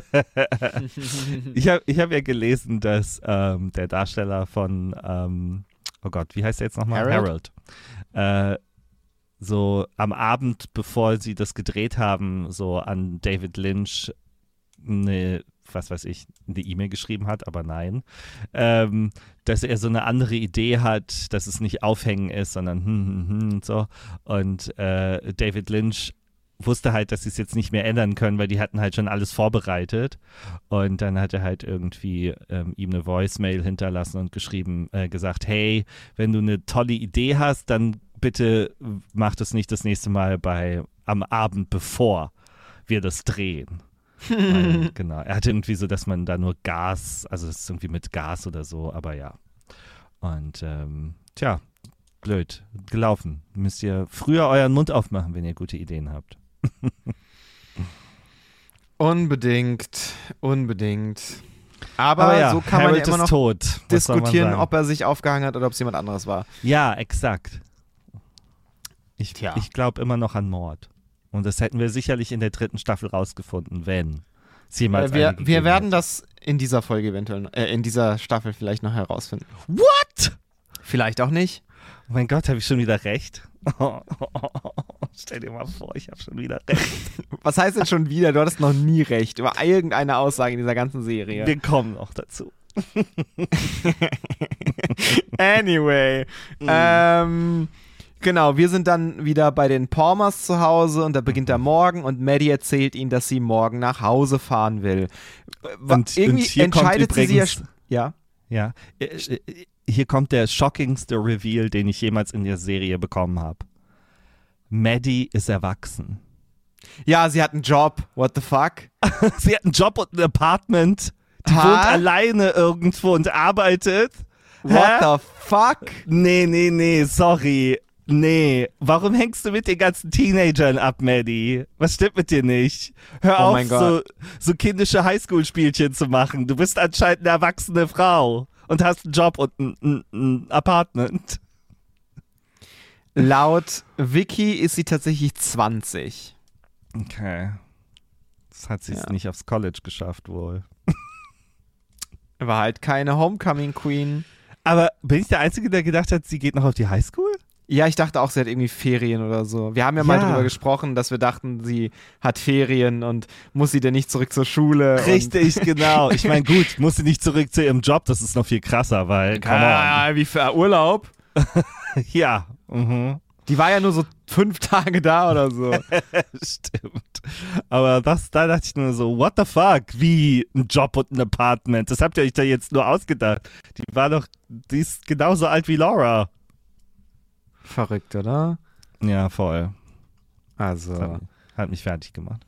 ich habe ich hab ja gelesen, dass ähm, der Darsteller von, ähm, oh Gott, wie heißt der jetzt nochmal? Harold. Harold. Äh, so am Abend, bevor sie das gedreht haben, so an David Lynch eine, was weiß ich, eine E-Mail geschrieben hat, aber nein, ähm, dass er so eine andere Idee hat, dass es nicht Aufhängen ist, sondern hm, hm, hm und so. Und äh, David Lynch wusste halt, dass sie es jetzt nicht mehr ändern können, weil die hatten halt schon alles vorbereitet. Und dann hat er halt irgendwie ähm, ihm eine Voicemail hinterlassen und geschrieben, äh, gesagt, hey, wenn du eine tolle Idee hast, dann bitte mach das nicht das nächste Mal bei am Abend, bevor wir das drehen. Weil, genau, er hatte irgendwie so, dass man da nur Gas, also es ist irgendwie mit Gas oder so, aber ja. Und ähm, tja, blöd, gelaufen. Müsst ihr früher euren Mund aufmachen, wenn ihr gute Ideen habt. Unbedingt, unbedingt. Aber, Aber ja, so kann Harold man ja immer ist noch tot. Was soll man diskutieren, sagen? ob er sich aufgehangen hat oder ob es jemand anderes war. Ja, exakt. Ich, Tja. ich glaube immer noch an Mord. Und das hätten wir sicherlich in der dritten Staffel rausgefunden, wenn es jemals Äh, wir, eine wir gegeben werden hat. das in dieser Folge eventuell, äh, in dieser Staffel vielleicht noch herausfinden. What? Vielleicht auch nicht. Oh mein Gott, habe ich schon wieder recht? Stell dir mal vor, ich habe schon wieder recht. Was heißt denn schon wieder? Du hattest noch nie recht über irgendeine Aussage in dieser ganzen Serie. Wir kommen noch dazu. Anyway. Mhm. Ähm, genau, wir sind dann wieder bei den Palmers zu Hause und da beginnt der Morgen und Maddie erzählt ihnen, dass sie morgen nach Hause fahren will. Und, Irgendwie und hier entscheidet kommt sie sich ja. übrigens, Ja. ja, äh, äh, hier kommt der shockingste Reveal, den ich jemals in der Serie bekommen habe. Maddie ist erwachsen. Ja, sie hat einen Job. What the fuck? Sie hat einen Job und ein Apartment. Die Ha? wohnt alleine irgendwo und arbeitet. What Hä? the fuck? Nee, nee, nee, sorry. Nee. Warum hängst du mit den ganzen Teenagern ab, Maddie? Was stimmt mit dir nicht? Hör Oh auf, mein so, Gott. so kindische Highschool-Spielchen zu machen. Du bist anscheinend eine erwachsene Frau und hast einen Job und ein, ein, ein Apartment. Laut Wiki ist sie tatsächlich zwanzig. Okay. Das hat sie Ja. nicht aufs College geschafft wohl. War halt keine Homecoming Queen. Aber bin ich der Einzige, der gedacht hat, sie geht noch auf die Highschool? Ja, ich dachte auch, sie hat irgendwie Ferien oder so. Wir haben ja mal Ja. drüber gesprochen, dass wir dachten, sie hat Ferien und muss sie denn nicht zurück zur Schule? Richtig, genau. Ich meine, gut, muss sie nicht zurück zu ihrem Job, das ist noch viel krasser, weil, Und, come on. ah, wie für Urlaub? Ja, mhm. Die war ja nur so fünf Tage da oder so. Stimmt. Aber das, da dachte ich nur so, what the fuck? Wie ein Job und ein Apartment? Das habt ihr euch da jetzt nur ausgedacht. Die war doch, die ist genauso alt wie Laura. Verrückt, oder? Ja, voll. Also. Das hat, hat mich fertig gemacht.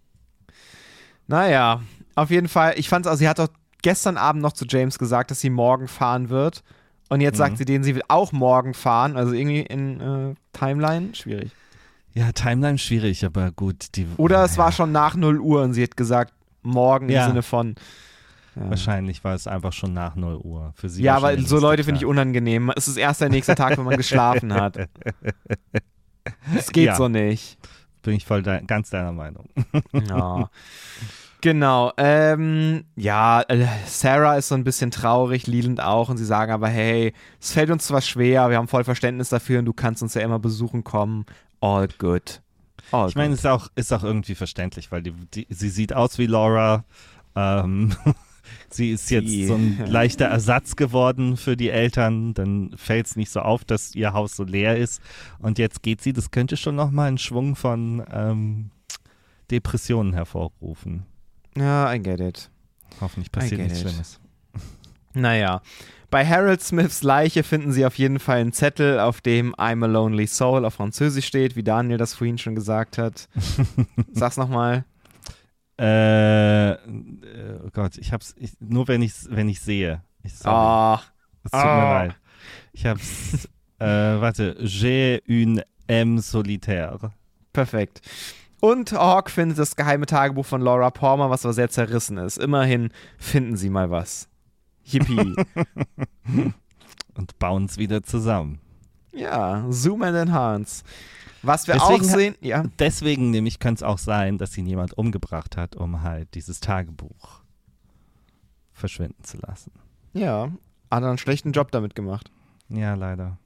Naja, auf jeden Fall. Ich fand's auch, sie hat doch gestern Abend noch zu James gesagt, dass sie morgen fahren wird. Und jetzt Mhm. sagt sie denen, sie will auch morgen fahren. Also irgendwie in äh, Timeline schwierig. Ja, Timeline schwierig, aber gut. Die, Oder es ja, war schon nach null Uhr und sie hat gesagt, morgen Ja. im Sinne von. Ja, Wahrscheinlich war es einfach schon nach null Uhr. Für sie ja war schon weil der so nächste Leute finde ich Tag. unangenehm. Es ist erst der nächste Tag, wenn man geschlafen hat. Das geht Ja. so nicht. Bin ich voll de ganz deiner Meinung. Ja. Genau. Ähm, ja, äh, Sarah ist so ein bisschen traurig, Leland auch. Und sie sagen aber, hey, es fällt uns zwar schwer, wir haben voll Verständnis dafür und du kannst uns ja immer besuchen kommen. All good. All Ich meine, good. es ist auch, ist auch irgendwie verständlich, weil die, die, sie sieht aus wie Laura. Ähm, sie ist jetzt Die- so ein leichter Ersatz geworden für die Eltern. Dann fällt es nicht so auf, dass ihr Haus so leer ist. Und jetzt geht sie, das könnte schon nochmal einen Schwung von ähm, Depressionen hervorrufen. Ja, I get it. Hoffentlich passiert I get nichts it. Schlimmes. Naja. Bei Harold Smiths Leiche finden sie auf jeden Fall einen Zettel, auf dem I'm a Lonely Soul auf Französisch steht, wie Daniel das vorhin schon gesagt hat. Sag's nochmal. Äh, äh, oh Gott, ich hab's, ich, nur wenn ich wenn ich sehe. Ich, sorry. Ah, Es tut mir Ah. leid. Ich hab's, äh, warte, j'ai une M solitaire. perfekt. Und Hawk findet das geheime Tagebuch von Laura Palmer, was aber sehr zerrissen ist. Immerhin finden sie mal was. Yippie. Und bauen es wieder zusammen. Ja, Zoom and Enhance. Was wir Deswegen auch sehen, ja. Deswegen nämlich könnte es auch sein, dass ihn jemand umgebracht hat, um halt dieses Tagebuch verschwinden zu lassen. Ja, hat er einen schlechten Job damit gemacht. Ja, leider.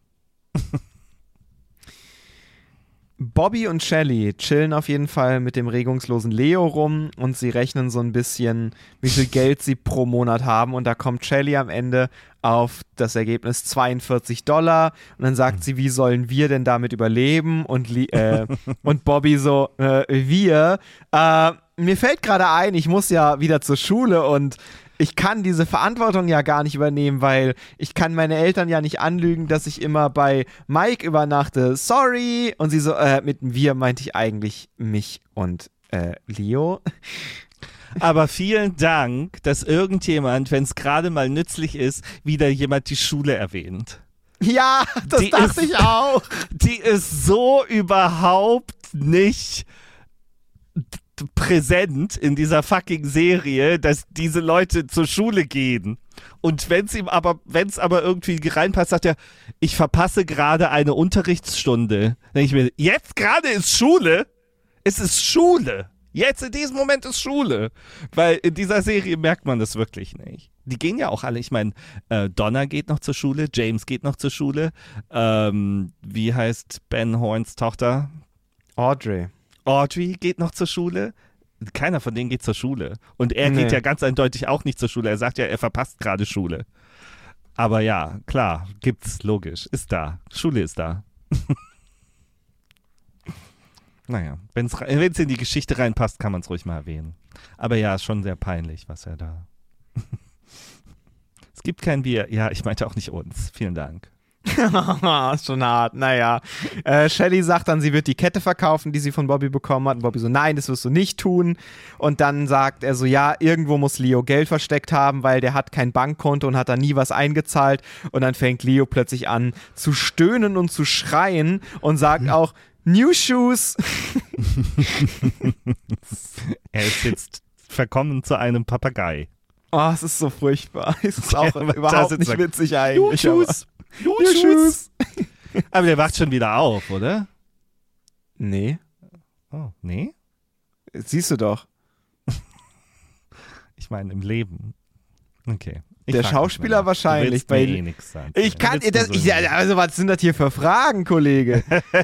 Bobby und Shelly chillen auf jeden Fall mit dem regungslosen Leo rum und sie rechnen so ein bisschen, wie viel Geld sie pro Monat haben und da kommt Shelly am Ende auf das Ergebnis zweiundvierzig Dollar und dann sagt sie, wie sollen wir denn damit überleben und, äh, und Bobby so, äh, wir, äh, mir fällt gerade ein, ich muss ja wieder zur Schule und ich kann diese Verantwortung ja gar nicht übernehmen, weil ich kann meine Eltern ja nicht anlügen, dass ich immer bei Mike übernachte. Sorry. Und sie so, äh, mit wir meinte ich eigentlich mich und äh, Leo. Aber vielen Dank, dass irgendjemand, wenn es gerade mal nützlich ist, wieder jemand die Schule erwähnt. Ja, das die dachte ist, ich auch. Die ist so überhaupt nicht präsent in dieser fucking Serie, dass diese Leute zur Schule gehen. Und wenn es ihm aber, wenn es aber irgendwie reinpasst, sagt er, ich verpasse gerade eine Unterrichtsstunde. Denke ich mir, jetzt gerade ist Schule? Es ist Schule. Jetzt in diesem Moment ist Schule. Weil in dieser Serie merkt man das wirklich nicht. Die gehen ja auch alle, ich meine, äh, Donna geht noch zur Schule, James geht noch zur Schule. Ähm, wie heißt Ben Horns Tochter? Audrey. Audrey geht noch zur Schule. Keiner von denen geht zur Schule. Und er Nee. geht ja ganz eindeutig auch nicht zur Schule. Er sagt ja, er verpasst gerade Schule. Aber ja, klar, gibt's, logisch. Ist da. Schule ist da. Naja, wenn es in die Geschichte reinpasst, kann man es ruhig mal erwähnen. Aber ja, ist schon sehr peinlich, was er da... Es gibt kein Bier. Ja, ich meinte auch nicht uns. Vielen Dank. Ist schon hart, naja. Äh, Shelly sagt dann, sie wird die Kette verkaufen, die sie von Bobby bekommen hat. Und Bobby so, nein, das wirst du nicht tun. Und dann sagt er so, ja, irgendwo muss Leo Geld versteckt haben, weil der hat kein Bankkonto und hat da nie was eingezahlt. Und dann fängt Leo plötzlich an zu stöhnen und zu schreien und sagt Hm. auch, New Shoes. Er ist jetzt verkommen zu einem Papagei. Oh, es ist so furchtbar. Es ist auch Ja, überhaupt das nicht ist- witzig eigentlich. New aber- Shoes. New Shoes. Aber der wacht schon wieder auf, oder? Nee, Oh, nee? siehst du doch. Ich meine, im Leben. Okay. Ich Der frag Schauspieler nicht mehr nach. wahrscheinlich Du willst bei- mir eh nix sagen. Ich Du kann, willst das, mir ich, so- also was sind das hier für Fragen, Kollege?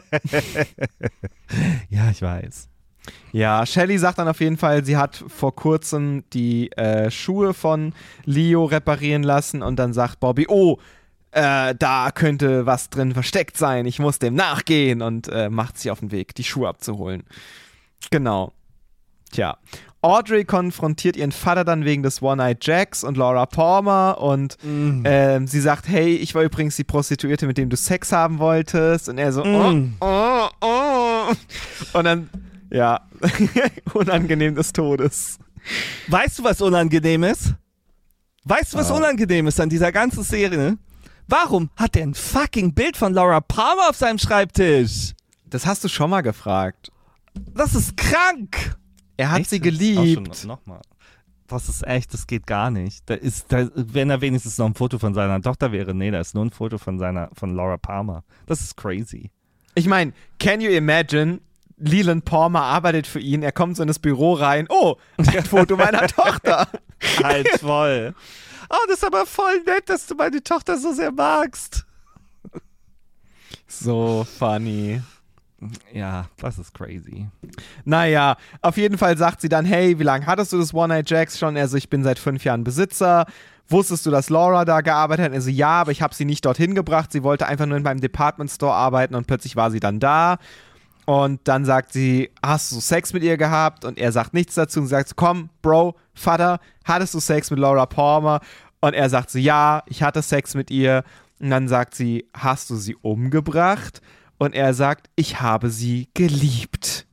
Ja, ich weiß. Ja, Shelly sagt dann auf jeden Fall, sie hat vor kurzem die äh, Schuhe von Leo reparieren lassen und dann sagt Bobby, oh, äh, da könnte was drin versteckt sein, ich muss dem nachgehen und äh, macht sich auf den Weg, die Schuhe abzuholen. Genau. Tja. Audrey konfrontiert ihren Vater dann wegen des One-Eyed Jacks und Laura Palmer und Mm. ähm, sie sagt, hey, ich war übrigens die Prostituierte, mit dem du Sex haben wolltest und er so, Mm. oh, oh, oh. Und dann, ja, unangenehm des Todes. Weißt du, was unangenehm ist? Weißt du, was Ah. unangenehm ist an dieser ganzen Serie? Warum hat er ein fucking Bild von Laura Palmer auf seinem Schreibtisch? Das hast du schon mal gefragt. Das ist krank. Er hat Echt? sie Das ist geliebt. auch schon noch mal. Das ist echt, das geht gar nicht. Da ist, da, wenn er wenigstens noch ein Foto von seiner Tochter wäre, nee, da ist nur ein Foto von seiner, von Laura Palmer. Das ist crazy. Ich meine, can you imagine, Leland Palmer arbeitet für ihn, er kommt so in das Büro rein, oh, ein Foto meiner Tochter. Halt voll. Oh, das ist aber voll nett, dass du meine Tochter so sehr magst. So funny. Ja, das ist crazy. Naja, auf jeden Fall sagt sie dann, hey, wie lange hattest du das One-Eyed Jacks schon? Also ich bin seit fünf Jahren Besitzer. Wusstest du, dass Laura da gearbeitet hat? Also ja, aber ich habe sie nicht dorthin gebracht. Sie wollte einfach nur in meinem Department Store arbeiten und plötzlich war sie dann da. Und dann sagt sie, hast du Sex mit ihr gehabt? Und er sagt nichts dazu und sagt, komm, Bro, Vater, hattest du Sex mit Laura Palmer? Und er sagt so, ja, ich hatte Sex mit ihr. Und dann sagt sie, hast du sie umgebracht? Und er sagt, ich habe sie geliebt.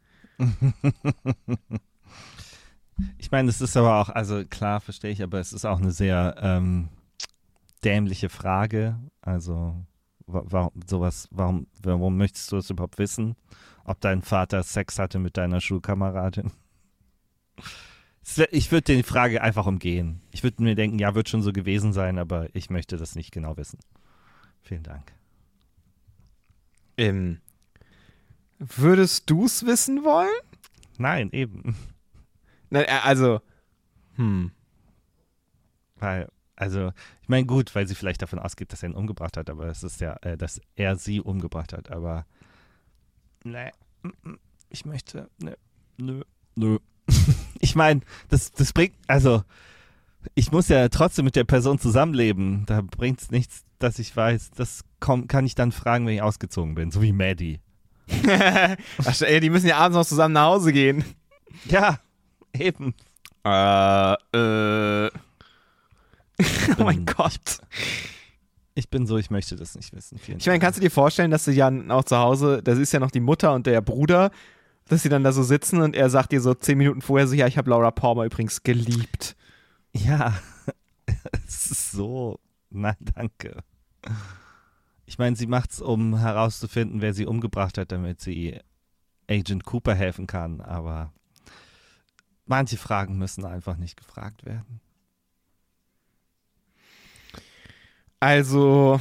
Ich meine, es ist aber auch, also klar, verstehe ich, aber es ist auch eine sehr ähm, dämliche Frage. Also, wa- warum sowas, warum, warum möchtest du das überhaupt wissen? Ob dein Vater Sex hatte mit deiner Schulkameradin? Es wär- Ich würde die Frage einfach umgehen. Ich würde mir denken, ja, wird schon so gewesen sein, aber ich möchte das nicht genau wissen. Vielen Dank. Ähm, Würdest du es wissen wollen? Nein, eben. Nein, also, hm. Weil, also, ich meine, gut, weil sie vielleicht davon ausgeht, dass er ihn umgebracht hat, aber es ist ja, äh, dass er sie umgebracht hat, aber nee, ich möchte, ne, nö, nö. Ich meine, das, das bringt, also, ich muss ja trotzdem mit der Person zusammenleben, da bringt es nichts, dass ich weiß, das komm, kann ich dann fragen, wenn ich ausgezogen bin, so wie Maddie. Ach, ey, die müssen ja abends noch zusammen nach Hause gehen. Ja, eben. Äh, äh. Oh mein Gott. Ich bin so, ich möchte das nicht wissen. Vielen Ich meine, kannst du dir vorstellen, dass sie ja auch zu Hause, das ist ja noch die Mutter und der Bruder, dass sie dann da so sitzen und er sagt dir so zehn Minuten vorher so, ja, ich habe Laura Palmer übrigens geliebt. Ja, es ist so, nein, danke. Ich meine, sie macht's, um herauszufinden, wer sie umgebracht hat, damit sie Agent Cooper helfen kann, aber manche Fragen müssen einfach nicht gefragt werden. Also,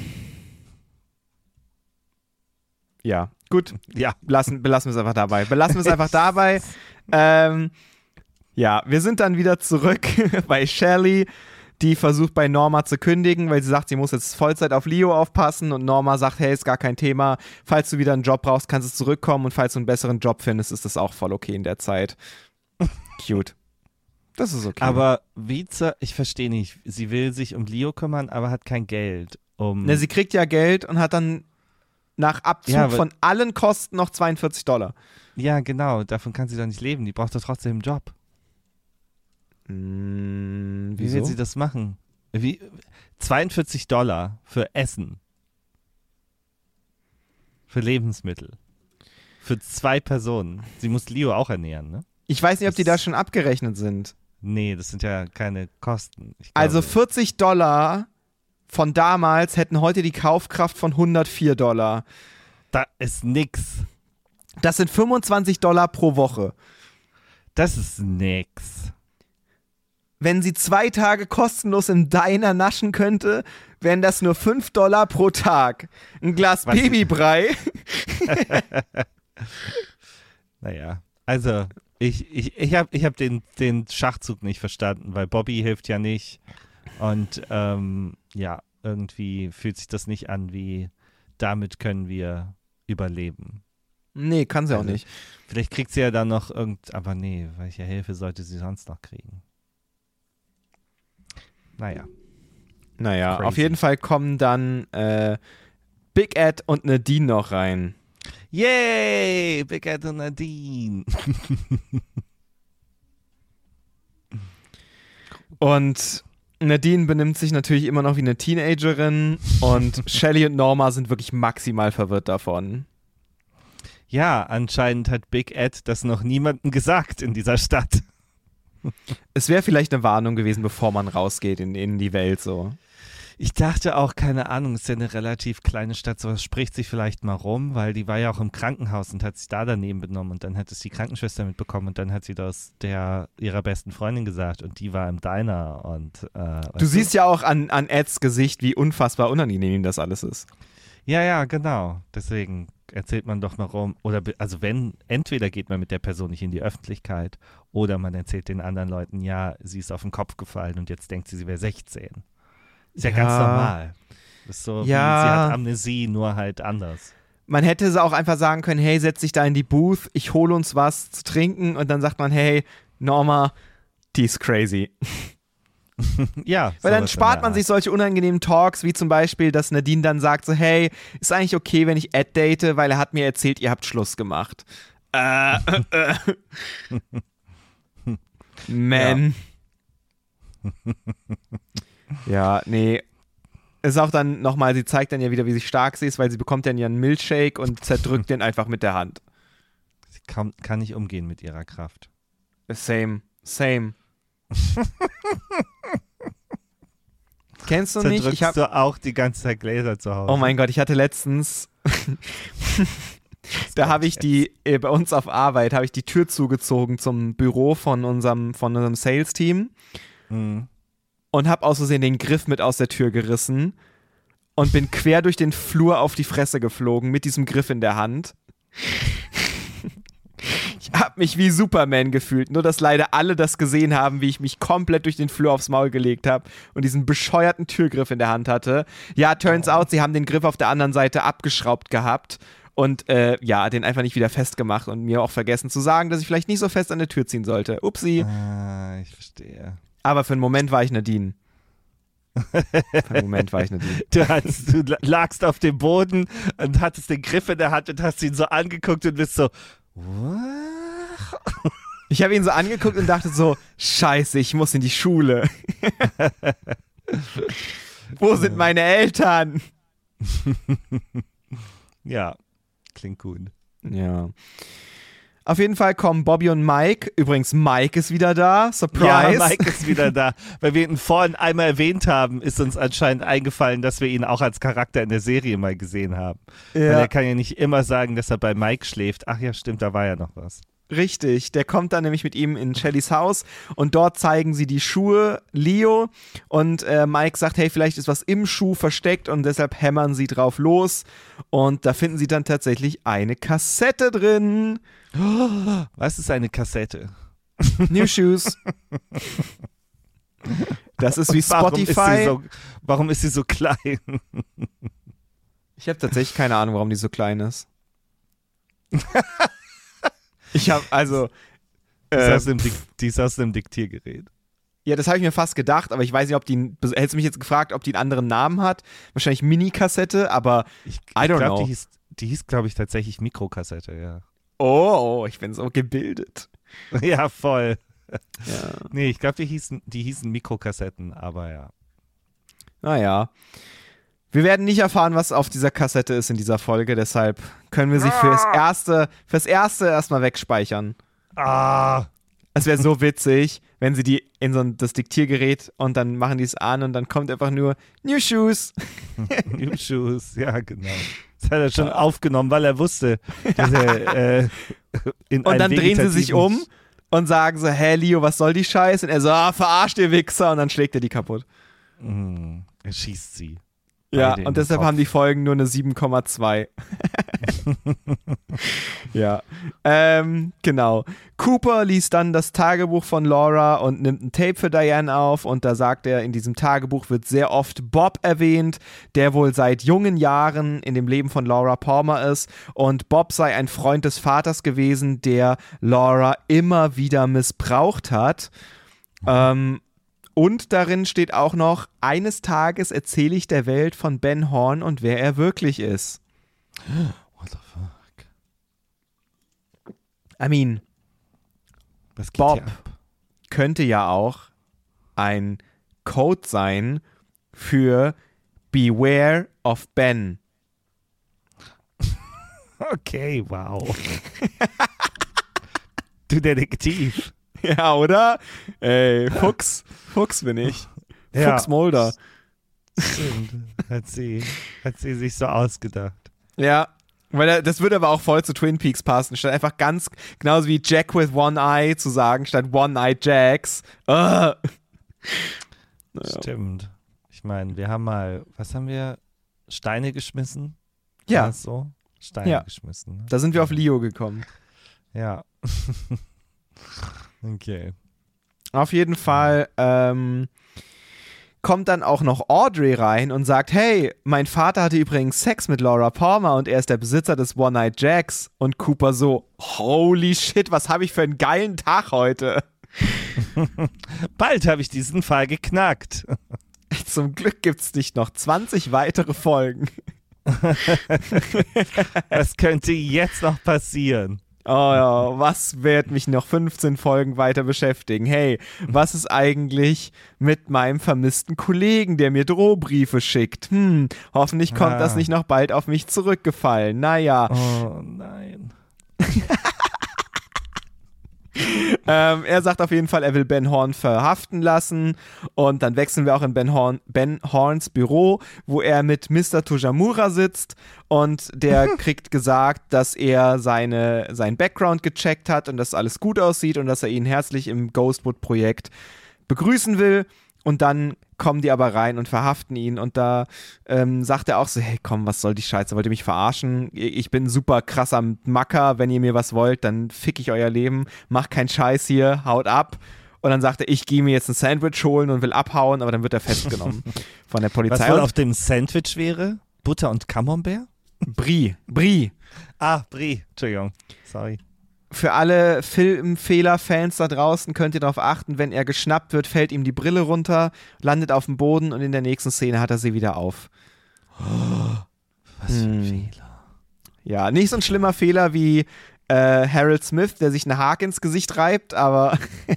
ja, gut. Ja. Lassen, belassen wir es einfach dabei. Belassen wir es einfach dabei. Ähm, ja, wir sind dann wieder zurück bei Shelley, die versucht bei Norma zu kündigen, weil sie sagt, sie muss jetzt Vollzeit auf Leo aufpassen und Norma sagt, hey, ist gar kein Thema. Falls du wieder einen Job brauchst, kannst du zurückkommen und falls du einen besseren Job findest, ist das auch voll okay in der Zeit. Cute. Das ist okay. Aber wie zur, ich verstehe nicht, sie will sich um Leo kümmern, aber hat kein Geld. Um Ne, sie kriegt ja Geld und hat dann nach Abzug Ja, aber- von allen Kosten noch zweiundvierzig Dollar. Ja, genau, davon kann sie doch nicht leben. Die braucht doch trotzdem einen Job. Hm, Wie will sie das machen? Wie, zweiundvierzig Dollar für Essen. Für Lebensmittel. Für zwei Personen. Sie muss Leo auch ernähren, ne? Ich weiß nicht, ob die da schon abgerechnet sind. Nee, das sind ja keine Kosten. Ich glaube, Also vierzig Dollar von damals hätten heute die Kaufkraft von hundertvier Dollar. da ist nix. Das sind fünfundzwanzig Dollar pro Woche. Das ist nix. Wenn sie zwei Tage kostenlos im Diner naschen könnte, wären das nur fünf Dollar pro Tag. Ein Glas Was- Babybrei. Naja, also ich, ich, ich habe ich hab den, den Schachzug nicht verstanden, weil Bobby hilft ja nicht. Und ähm, ja, irgendwie fühlt sich das nicht an wie, damit können wir überleben. Nee, kann sie auch Also, nicht. Vielleicht kriegt sie ja dann noch irgend, aber nee, welche Hilfe sollte sie sonst noch kriegen? Naja. Naja, Crazy. auf jeden Fall kommen dann äh, Big Ed und Nadine noch rein. Yay! Big Ed und Nadine. Und Nadine benimmt sich natürlich immer noch wie eine Teenagerin und Shelley und Norma sind wirklich maximal verwirrt davon. Ja, anscheinend hat Big Ed das noch niemandem gesagt in dieser Stadt. Es wäre vielleicht eine Warnung gewesen, bevor man rausgeht in, in die Welt so. Ich dachte auch, keine Ahnung, es ist ja eine relativ kleine Stadt, sowas spricht sich vielleicht mal rum, weil die war ja auch im Krankenhaus und hat sich da daneben benommen und dann hat es die Krankenschwester mitbekommen und dann hat sie das der ihrer besten Freundin gesagt und die war im Diner und äh, Du siehst ja auch an, an Eds Gesicht, wie unfassbar unangenehm ihm das alles ist. Ja, ja, genau. Deswegen erzählt man doch mal rum. Oder be- also wenn, entweder geht man mit der Person nicht in die Öffentlichkeit oder man erzählt den anderen Leuten, ja, sie ist auf den Kopf gefallen und jetzt denkt sie, sie wäre sechzehn. Ist ja, Ja. ganz normal. Das ist so, wie, Ja. sie hat Amnesie, nur halt anders. Man hätte es auch einfach sagen können, hey, setz dich da in die Booth, ich hole uns was zu trinken und dann sagt man, hey, Norma, die ist crazy. Ja. Weil dann sowas in spart der man Art. sich solche unangenehmen Talks, wie zum Beispiel, dass Nadine dann sagt so, hey, ist eigentlich okay, wenn ich Ed date, weil er hat mir erzählt, ihr habt Schluss gemacht. Äh, äh, äh. Man. Ja. nee. Ist auch dann nochmal, sie zeigt dann ja wieder, wie sie stark sie ist, weil sie bekommt dann ja einen Milkshake und zerdrückt den einfach mit der Hand. Sie kann, kann nicht umgehen mit ihrer Kraft. Same, same. Kennst du nicht? Zerdrückst Ich hab, du auch die ganze Zeit Gläser zu Hause. oh mein Gott, ich hatte letztens, da habe ich die, äh, bei uns auf Arbeit, habe ich die Tür zugezogen zum Büro von unserem, von unserem Sales-Team Mhm. und habe aus Versehen den Griff mit aus der Tür gerissen und bin quer durch den Flur auf die Fresse geflogen mit diesem Griff in der Hand. Ich habe mich wie Superman gefühlt, nur dass leider alle das gesehen haben, wie ich mich komplett durch den Flur aufs Maul gelegt habe und diesen bescheuerten Türgriff in der Hand hatte. Ja, turns out, sie haben den Griff auf der anderen Seite abgeschraubt gehabt und äh, ja, den einfach nicht wieder festgemacht und mir auch vergessen zu sagen, dass ich vielleicht nicht so fest an der Tür ziehen sollte. Upsi. Ah, ich verstehe. Aber für einen Moment war ich Nadine. Für einen Moment war ich Nadine. Du, hast, du lagst auf dem Boden und hattest den Griff in der Hand und hast ihn so angeguckt und bist so, what? Ich habe ihn so angeguckt und dachte so, scheiße, ich muss in die Schule. Wo sind meine Eltern? Ja, klingt gut. Ja. Auf jeden Fall kommen Bobby und Mike. Übrigens, Mike ist wieder da. Surprise. Ja, Mike ist wieder da. Weil wir ihn vorhin einmal erwähnt haben, ist uns anscheinend eingefallen, dass wir ihn auch als Charakter in der Serie mal gesehen haben. Ja. Weil er kann ja nicht immer sagen, dass er bei Mike schläft. Ach ja, stimmt, da war ja noch was. Richtig, der kommt dann nämlich mit ihm in Shellys Haus und dort zeigen sie die Schuhe Leo und äh, Mike sagt, hey, vielleicht ist was im Schuh versteckt und deshalb hämmern sie drauf los und da finden sie dann tatsächlich eine Kassette drin. Was ist eine Kassette? New Shoes. Das ist wie Warum Spotify. Ist sie so, warum ist sie so klein? Ich habe tatsächlich keine Ahnung, warum die so klein ist. Ich habe also. Die ist, Äh, aus dem Dik- die ist aus dem Diktiergerät. ja, das habe ich mir fast gedacht, aber ich weiß nicht, ob die. Hättest du mich jetzt gefragt, ob die einen anderen Namen hat? Wahrscheinlich Mini-Kassette, aber. Ich, I don't ich glaube, know. die hieß, die hieß glaube ich, tatsächlich Mikrokassette, ja. Oh, ich bin so gebildet. Ja, voll. Ja. Nee, ich glaube, die hießen, die hießen Mikrokassetten, aber ja. Naja. Wir werden nicht erfahren, was auf dieser Kassette ist in dieser Folge, deshalb können wir sie fürs Erste, fürs Erste erstmal wegspeichern. Ah! Es wäre so witzig, wenn sie die in so ein, das Diktiergerät und dann machen die es an und dann kommt einfach nur New Shoes. New Shoes, ja, genau. Das hat er schon aufgenommen, weil er wusste, dass er äh, in Und einen dann drehen sie sich vegetativen- um und sagen so, hä, Leo, was soll die Scheiße? Und er so, ah, verarscht ihr Wichser. Und dann schlägt er die kaputt. Mhm. Er schießt sie. Ja, Beide in und den deshalb Kopf. haben die Folgen nur eine sieben Komma zwei. Ja, ähm, genau. Cooper liest dann das Tagebuch von Laura und nimmt ein Tape für Diane auf und da sagt er, in diesem Tagebuch wird sehr oft Bob erwähnt, der wohl seit jungen Jahren in dem Leben von Laura Palmer ist und Bob sei ein Freund des Vaters gewesen, der Laura immer wieder missbraucht hat. Ähm, Und darin steht auch noch, eines Tages erzähle ich der Welt von Ben Horn und wer er wirklich ist. What the fuck? I mean, Was geht Bob hier ab? könnte ja auch ein Code sein für Beware of Ben. Okay, wow. Du Detektiv. Ja, oder? Ey, Fuchs. Fuchs bin ich. Ja. Fuchs Mulder. Stimmt. Hat sie, hat sie sich so ausgedacht. Ja, weil er- das würde aber auch voll zu Twin Peaks passen, statt einfach ganz, genauso wie Jack with one eye zu sagen, statt One-Eye Jacks. Uh. Stimmt. Ich meine, wir haben mal, was haben wir? Steine geschmissen? Ja, War das so? Steine Ja. geschmissen. Ne? da sind wir auf Leo gekommen. Ja. Okay. Auf jeden Fall ähm, kommt dann auch noch Audrey rein und sagt, hey, mein Vater hatte übrigens Sex mit Laura Palmer und er ist der Besitzer des One-Night Jacks. Und Cooper so, holy shit, was habe ich für einen geilen Tag heute. Bald habe ich diesen Fall geknackt. Zum Glück gibt es nicht noch zwanzig weitere Folgen. Was könnte jetzt noch passieren? Oh ja, was wird mich noch fünfzehn Folgen weiter beschäftigen? Hey, was ist eigentlich mit meinem vermissten Kollegen, der mir Drohbriefe schickt? Hm, hoffentlich kommt Ah. das nicht noch bald auf mich zurückgefallen. Naja, Oh nein. ähm, er sagt auf jeden Fall, er will Ben Horn verhaften lassen und dann wechseln wir auch in Ben, Horn, Ben Horns Büro, wo er mit Mister Tojamura sitzt und der kriegt gesagt, dass er seine, sein Background gecheckt hat und dass alles gut aussieht und dass er ihn herzlich im Ghostwood-Projekt begrüßen will und dann kommen die aber rein und verhaften ihn und da ähm, sagt er auch so, hey komm, was soll die Scheiße, wollt ihr mich verarschen? Ich bin super krasser Macker, wenn ihr mir was wollt, dann fick ich euer Leben, mach keinen Scheiß hier, haut ab. Und dann sagt er, ich gehe mir jetzt ein Sandwich holen und will abhauen, aber dann wird er festgenommen von der Polizei. Was wohl auf dem Sandwich wäre? Butter und Camembert? Brie, Brie. Ah, Brie, Entschuldigung, sorry. Für alle Filmfehler-Fans da draußen könnt ihr darauf achten, wenn er geschnappt wird, fällt ihm die Brille runter, landet auf dem Boden und in der nächsten Szene hat er sie wieder auf. Oh, was für ein hm. Fehler. Ja, nicht so ein schlimmer Fehler wie äh, Harold Smith, der sich einen Haken ins Gesicht reibt, aber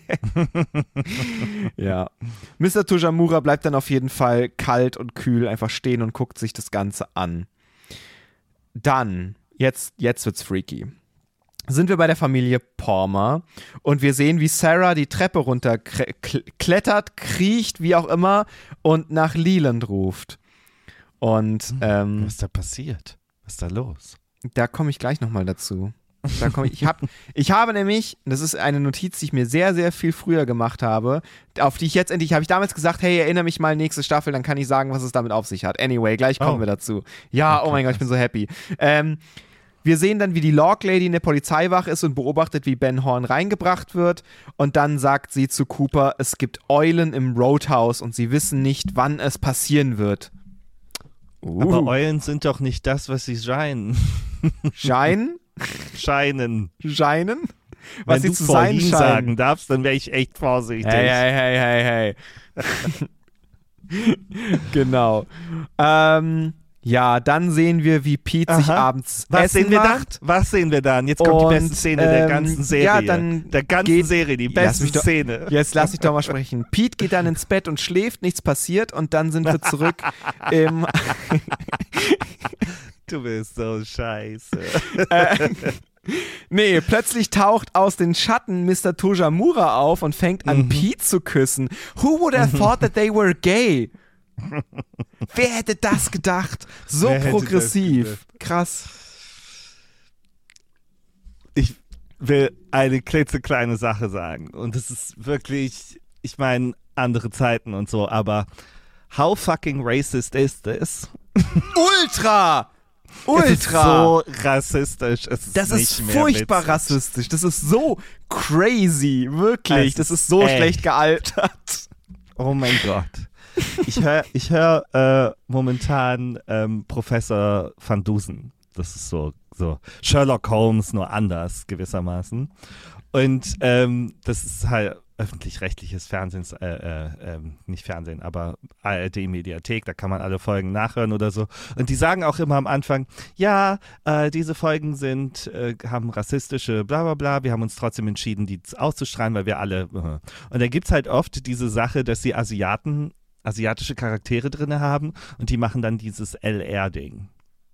ja. Mister Tojamura bleibt dann auf jeden Fall kalt und kühl einfach stehen und guckt sich das Ganze an. Dann, jetzt, jetzt wird's freaky. Sind wir bei der Familie Palmer und wir sehen, wie Sarah die Treppe runter klettert, kriecht, wie auch immer und nach Leland ruft. Und ähm, was ist da passiert? Was ist da los? Da komme ich gleich nochmal dazu. Da komm ich, ich, hab, ich habe nämlich, das ist eine Notiz, die ich mir sehr, sehr viel früher gemacht habe, auf die ich jetzt endlich, habe ich damals gesagt, hey, erinnere mich mal nächste Staffel, dann kann ich sagen, was es damit auf sich hat. Anyway, gleich kommen oh. wir dazu. Ja, okay, oh mein Gott, ich bin so happy. Ähm, Wir sehen dann, wie die Log Lady in der Polizeiwache ist und beobachtet, wie Ben Horn reingebracht wird. Und dann sagt sie zu Cooper, es gibt Eulen im Roadhouse und sie wissen nicht, wann es passieren wird. Uh. Aber Eulen sind doch nicht das, was sie scheinen. Scheinen? Scheinen. Scheinen? Was Wenn sie du zu sein scheinen. sagen darfst, dann wäre ich echt vorsichtig. Hey, hey, hey, hey, hey. Genau. Ähm... Ja, dann sehen wir, wie Pete Aha. sich abends Was essen sehen wir macht. dann? Was sehen wir dann? Jetzt kommt und, die beste Szene ähm, der ganzen Serie. Ja, dann der ganzen geht, Serie, die beste doch, Szene. Jetzt lass mich doch mal sprechen. Pete geht dann ins Bett und schläft, nichts passiert und dann sind wir zurück im... Du bist so scheiße. äh, nee, plötzlich taucht aus den Schatten Mister Tojamura auf und fängt an, mhm. Pete zu küssen. Who would have thought that they were gay? Wer hätte das gedacht? So Wer progressiv. Krass. Ich will eine klitzekleine Sache sagen. Und es ist wirklich, ich meine, andere Zeiten und so, aber how fucking racist is this? Ultra! Ultra! Es ist so rassistisch. Es ist das nicht ist mehr furchtbar witzig. rassistisch. Das ist so crazy. Wirklich. Es das ist so echt. schlecht gealtert. Oh mein Gott. Ich höre ich hör, äh, momentan ähm, Professor Van Dusen. Das ist so, so Sherlock Holmes, nur anders gewissermaßen. Und ähm, das ist halt öffentlich-rechtliches Fernsehen, äh, äh, äh, nicht Fernsehen, aber A R D-Mediathek, da kann man alle Folgen nachhören oder so. Und die sagen auch immer am Anfang, ja, äh, diese Folgen sind, äh, haben rassistische bla bla bla, wir haben uns trotzdem entschieden, die auszustrahlen, weil wir alle, äh. Und da gibt es halt oft diese Sache, dass die Asiaten asiatische Charaktere drin haben und die machen dann dieses L R-Ding.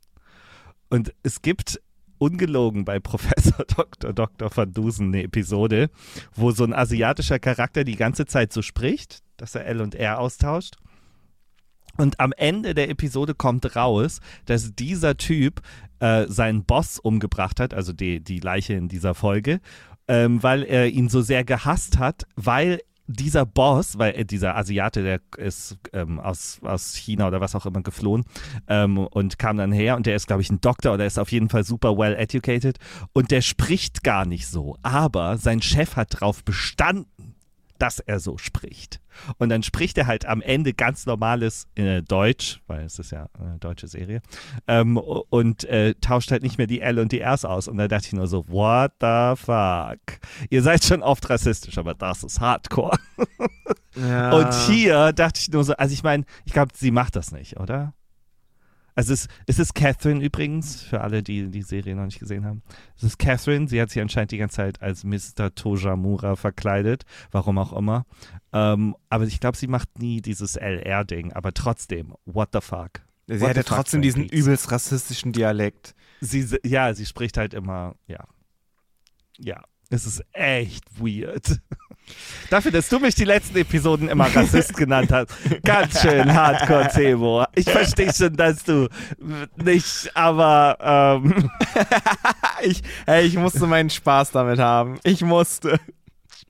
Und es gibt ungelogen bei Professor Doktor Doktor Van Dusen eine Episode, wo so ein asiatischer Charakter die ganze Zeit so spricht, dass er L und R austauscht. Und am Ende der Episode kommt raus, dass dieser Typ äh, seinen Boss umgebracht hat, also die, die Leiche in dieser Folge, ähm, weil er ihn so sehr gehasst hat, weil dieser Boss, weil äh, dieser Asiate, der ist ähm, aus, aus China oder was auch immer geflohen ähm, und kam dann her und der ist, glaube ich, ein Doktor oder ist auf jeden Fall super well educated und der spricht gar nicht so, aber sein Chef hat darauf bestanden, dass er so spricht. Und dann spricht er halt am Ende ganz normales äh, Deutsch, weil es ist ja eine deutsche Serie, ähm, und äh, tauscht halt nicht mehr die L und die Rs aus. Und da dachte ich nur so, what the fuck? Ihr seid schon oft rassistisch, aber das ist Hardcore. Ja. Und hier dachte ich nur so, also ich meine, ich glaube, sie macht das nicht, oder? Also es, es ist Catherine übrigens, für alle, die die Serie noch nicht gesehen haben. Es ist Catherine, sie hat sich anscheinend die ganze Zeit als Mister Tojamura verkleidet, warum auch immer. Ähm, aber ich glaube, sie macht nie dieses L R-Ding, aber trotzdem, what the fuck? Sie What hat ja the fuck, trotzdem diesen Twin Peaks? übelst rassistischen Dialekt. Sie, ja, sie spricht halt immer, ja. Ja, es ist echt weird. Dafür, dass du mich die letzten Episoden immer Rassist genannt hast. Ganz schön hardcore, Temo. Ich verstehe schon, dass du nicht, aber ähm. ich, hey, ich musste meinen Spaß damit haben. Ich musste.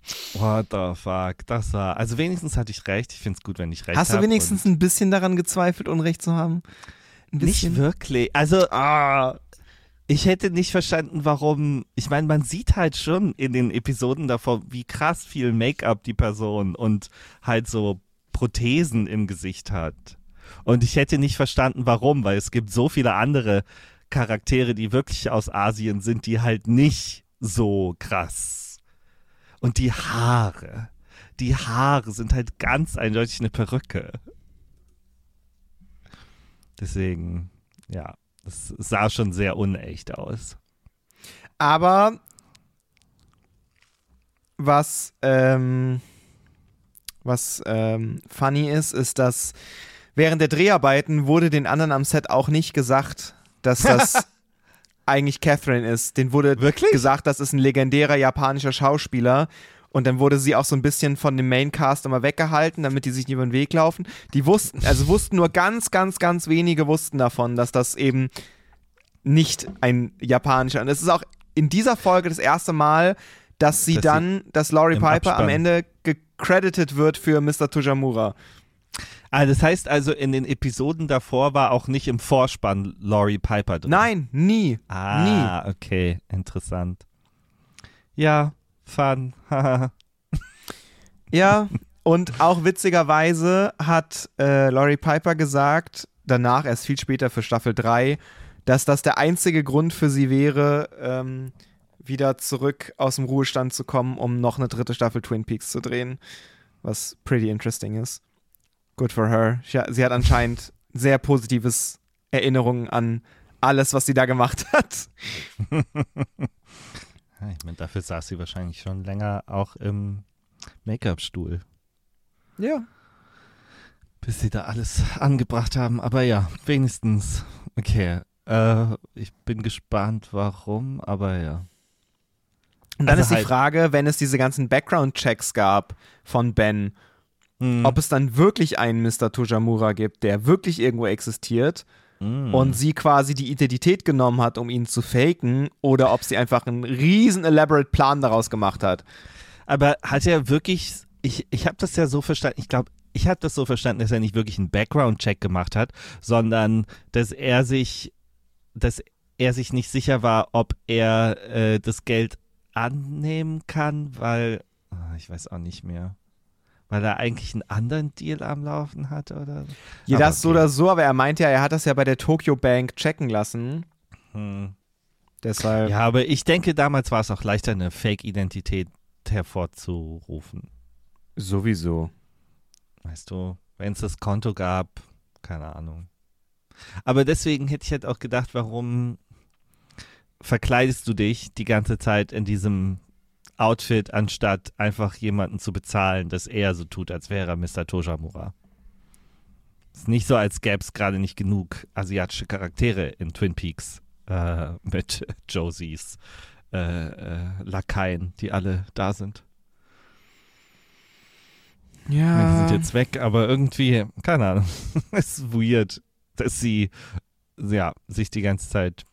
What the fuck, das war, also wenigstens hatte ich recht, ich finde es gut, wenn ich recht habe. Hast du wenigstens ein bisschen daran gezweifelt, Unrecht zu haben? Ein bisschen? Nicht wirklich, also ah, ich hätte nicht verstanden, warum, ich meine, man sieht halt schon in den Episoden davor, wie krass viel Make-up die Person und halt so Prothesen im Gesicht hat. Und ich hätte nicht verstanden, warum, weil es gibt so viele andere Charaktere, die wirklich aus Asien sind, die halt nicht so krass. Und die Haare, die Haare sind halt ganz eindeutig eine Perücke. Deswegen, ja, es sah schon sehr unecht aus. Aber was, ähm, was ähm, funny ist, ist, dass während der Dreharbeiten wurde den anderen am Set auch nicht gesagt, dass das eigentlich Catherine ist. Den wurde Wirklich? gesagt, das ist ein legendärer japanischer Schauspieler. Und dann wurde sie auch so ein bisschen von dem Maincast immer weggehalten, damit die sich nicht über den Weg laufen. Die wussten, also wussten nur ganz, ganz, ganz wenige wussten davon, dass das eben nicht ein japanischer. Und es ist auch in dieser Folge das erste Mal, dass sie dass dann, dass Laurie Piper Abspann. am Ende gecredited wird für Mister Tojamura. Ah, das heißt also, in den Episoden davor war auch nicht im Vorspann Laurie Piper drin. Nein, nie. Ah, okay, interessant. Ja, fun. Ja, und auch witzigerweise hat äh, Laurie Piper gesagt, danach, erst viel später für Staffel drei, dass das der einzige Grund für sie wäre, ähm, wieder zurück aus dem Ruhestand zu kommen, um noch eine dritte Staffel Twin Peaks zu drehen, was pretty interesting ist. Good for her. Sie hat anscheinend sehr positives Erinnerungen an alles, was sie da gemacht hat. Ich meine, dafür saß sie wahrscheinlich schon länger auch im Make-up-Stuhl, Ja. bis sie da alles angebracht haben. Aber ja, wenigstens. Okay, äh, ich bin gespannt, warum, aber ja. Und dann Also ist die halt- Frage, wenn es diese ganzen Background-Checks gab von Ben, Hm. ob es dann wirklich einen Mister Tojamura gibt, der wirklich irgendwo existiert Hm. und sie quasi die Identität genommen hat, um ihn zu faken, oder ob sie einfach einen riesen elaborate Plan daraus gemacht hat. Aber hat er wirklich, ich, ich habe das ja so verstanden, ich glaube, ich habe das so verstanden, dass er nicht wirklich einen Background-Check gemacht hat, sondern dass er sich, dass er sich nicht sicher war, ob er äh, das Geld annehmen kann, weil, ah, ich weiß auch nicht mehr, weil er eigentlich einen anderen Deal am Laufen hat, oder? Ja, Aber das so okay. oder so, aber er meint ja, er hat das ja bei der Tokyo Bank checken lassen. Hm. Deshalb. Ja, aber ich denke, damals war es auch leichter, eine Fake-Identität hervorzurufen. Sowieso. Weißt du, wenn es das Konto gab, keine Ahnung. Aber deswegen hätte ich halt auch gedacht, warum verkleidest du dich die ganze Zeit in diesem Outfit, anstatt einfach jemanden zu bezahlen, dass er so tut, als wäre er Mister Tojamura. Ist nicht so, als gäbe es gerade nicht genug asiatische Charaktere in Twin Peaks äh, mit Josies äh, äh, Lakaien, die alle da sind. Ich meine, die Ja. sind jetzt weg, aber irgendwie, keine Ahnung, es ist weird, dass sie ja, sich die ganze Zeit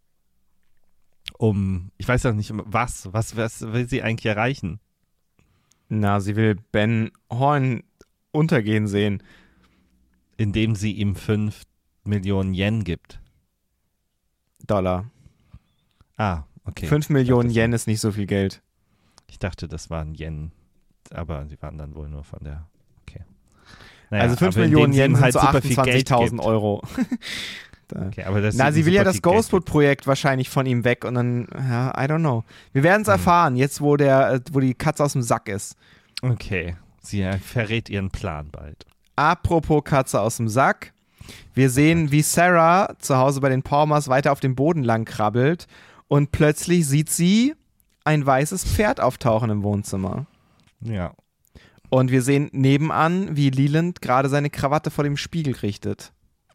um, ich weiß auch nicht, um was, was, was will sie eigentlich erreichen? Na, sie will Ben Horn untergehen sehen. Indem sie ihm fünf Millionen Yen gibt. Dollar. Ah, okay. Fünf Millionen das- Yen ist nicht so viel Geld. Ich dachte, das waren Yen, aber sie waren dann wohl nur von der, okay. Naja, also fünf aber indem Millionen sie Yen ihm sind halt so super viel Geld achtundzwanzigtausend gibt. Euro. Da. Okay, aber das Na, ihm sie will ja super das viel Geld Ghostwood-Projekt wahrscheinlich von ihm weg und dann, ja, I don't know. Wir werden es Hm. erfahren, jetzt wo der, äh, wo die Katze aus dem Sack ist. gibt. Okay, sie äh, verrät ihren Plan bald. Apropos Katze aus dem Sack. Wir sehen, wie Sarah zu Hause bei den Palmers weiter auf dem Boden lang krabbelt und plötzlich sieht sie ein weißes Pferd auftauchen im Wohnzimmer. Ja. Und wir sehen nebenan, wie Leland gerade seine Krawatte vor dem Spiegel richtet.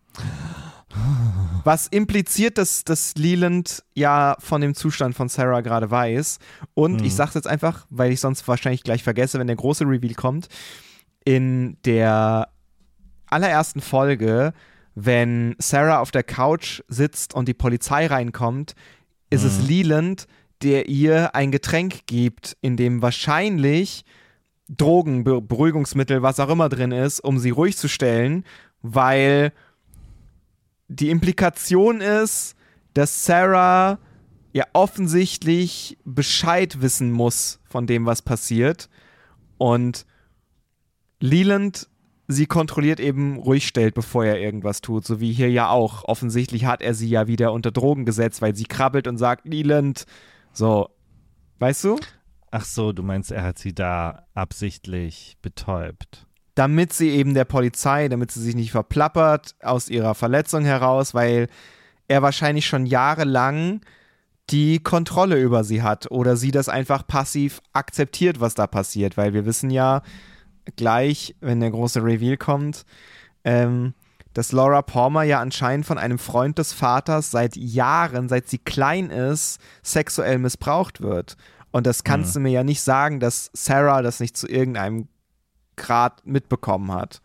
Was impliziert, dass, dass Leland ja von dem Zustand von Sarah gerade weiß. Und Mhm. ich sag's jetzt einfach, weil ich sonst wahrscheinlich gleich vergesse, wenn der große Reveal kommt. In der allerersten Folge, wenn Sarah auf der Couch sitzt und die Polizei reinkommt, ist es Mhm. Leland, der ihr ein Getränk gibt, in dem wahrscheinlich Drogen, Be- Beruhigungsmittel, was auch immer drin ist, um sie ruhig zu stellen, weil die Implikation ist, dass Sarah ja offensichtlich Bescheid wissen muss von dem, was passiert, und Leland sie kontrolliert eben ruhig stellt, bevor er irgendwas tut, so wie hier ja auch. Offensichtlich hat er sie ja wieder unter Drogen gesetzt, weil sie krabbelt und sagt, Leland, so, weißt du? Ach so, du meinst, er hat sie da absichtlich betäubt. Damit sie eben der Polizei, damit sie sich nicht verplappert aus ihrer Verletzung heraus, weil er wahrscheinlich schon jahrelang die Kontrolle über sie hat oder sie das einfach passiv akzeptiert, was da passiert, weil wir wissen ja gleich, wenn der große Reveal kommt, ähm, dass Laura Palmer ja anscheinend von einem Freund des Vaters seit Jahren, seit sie klein ist, sexuell missbraucht wird. Und das kannst mhm. du mir ja nicht sagen, dass Sarah das nicht zu irgendeinem Grad mitbekommen hat.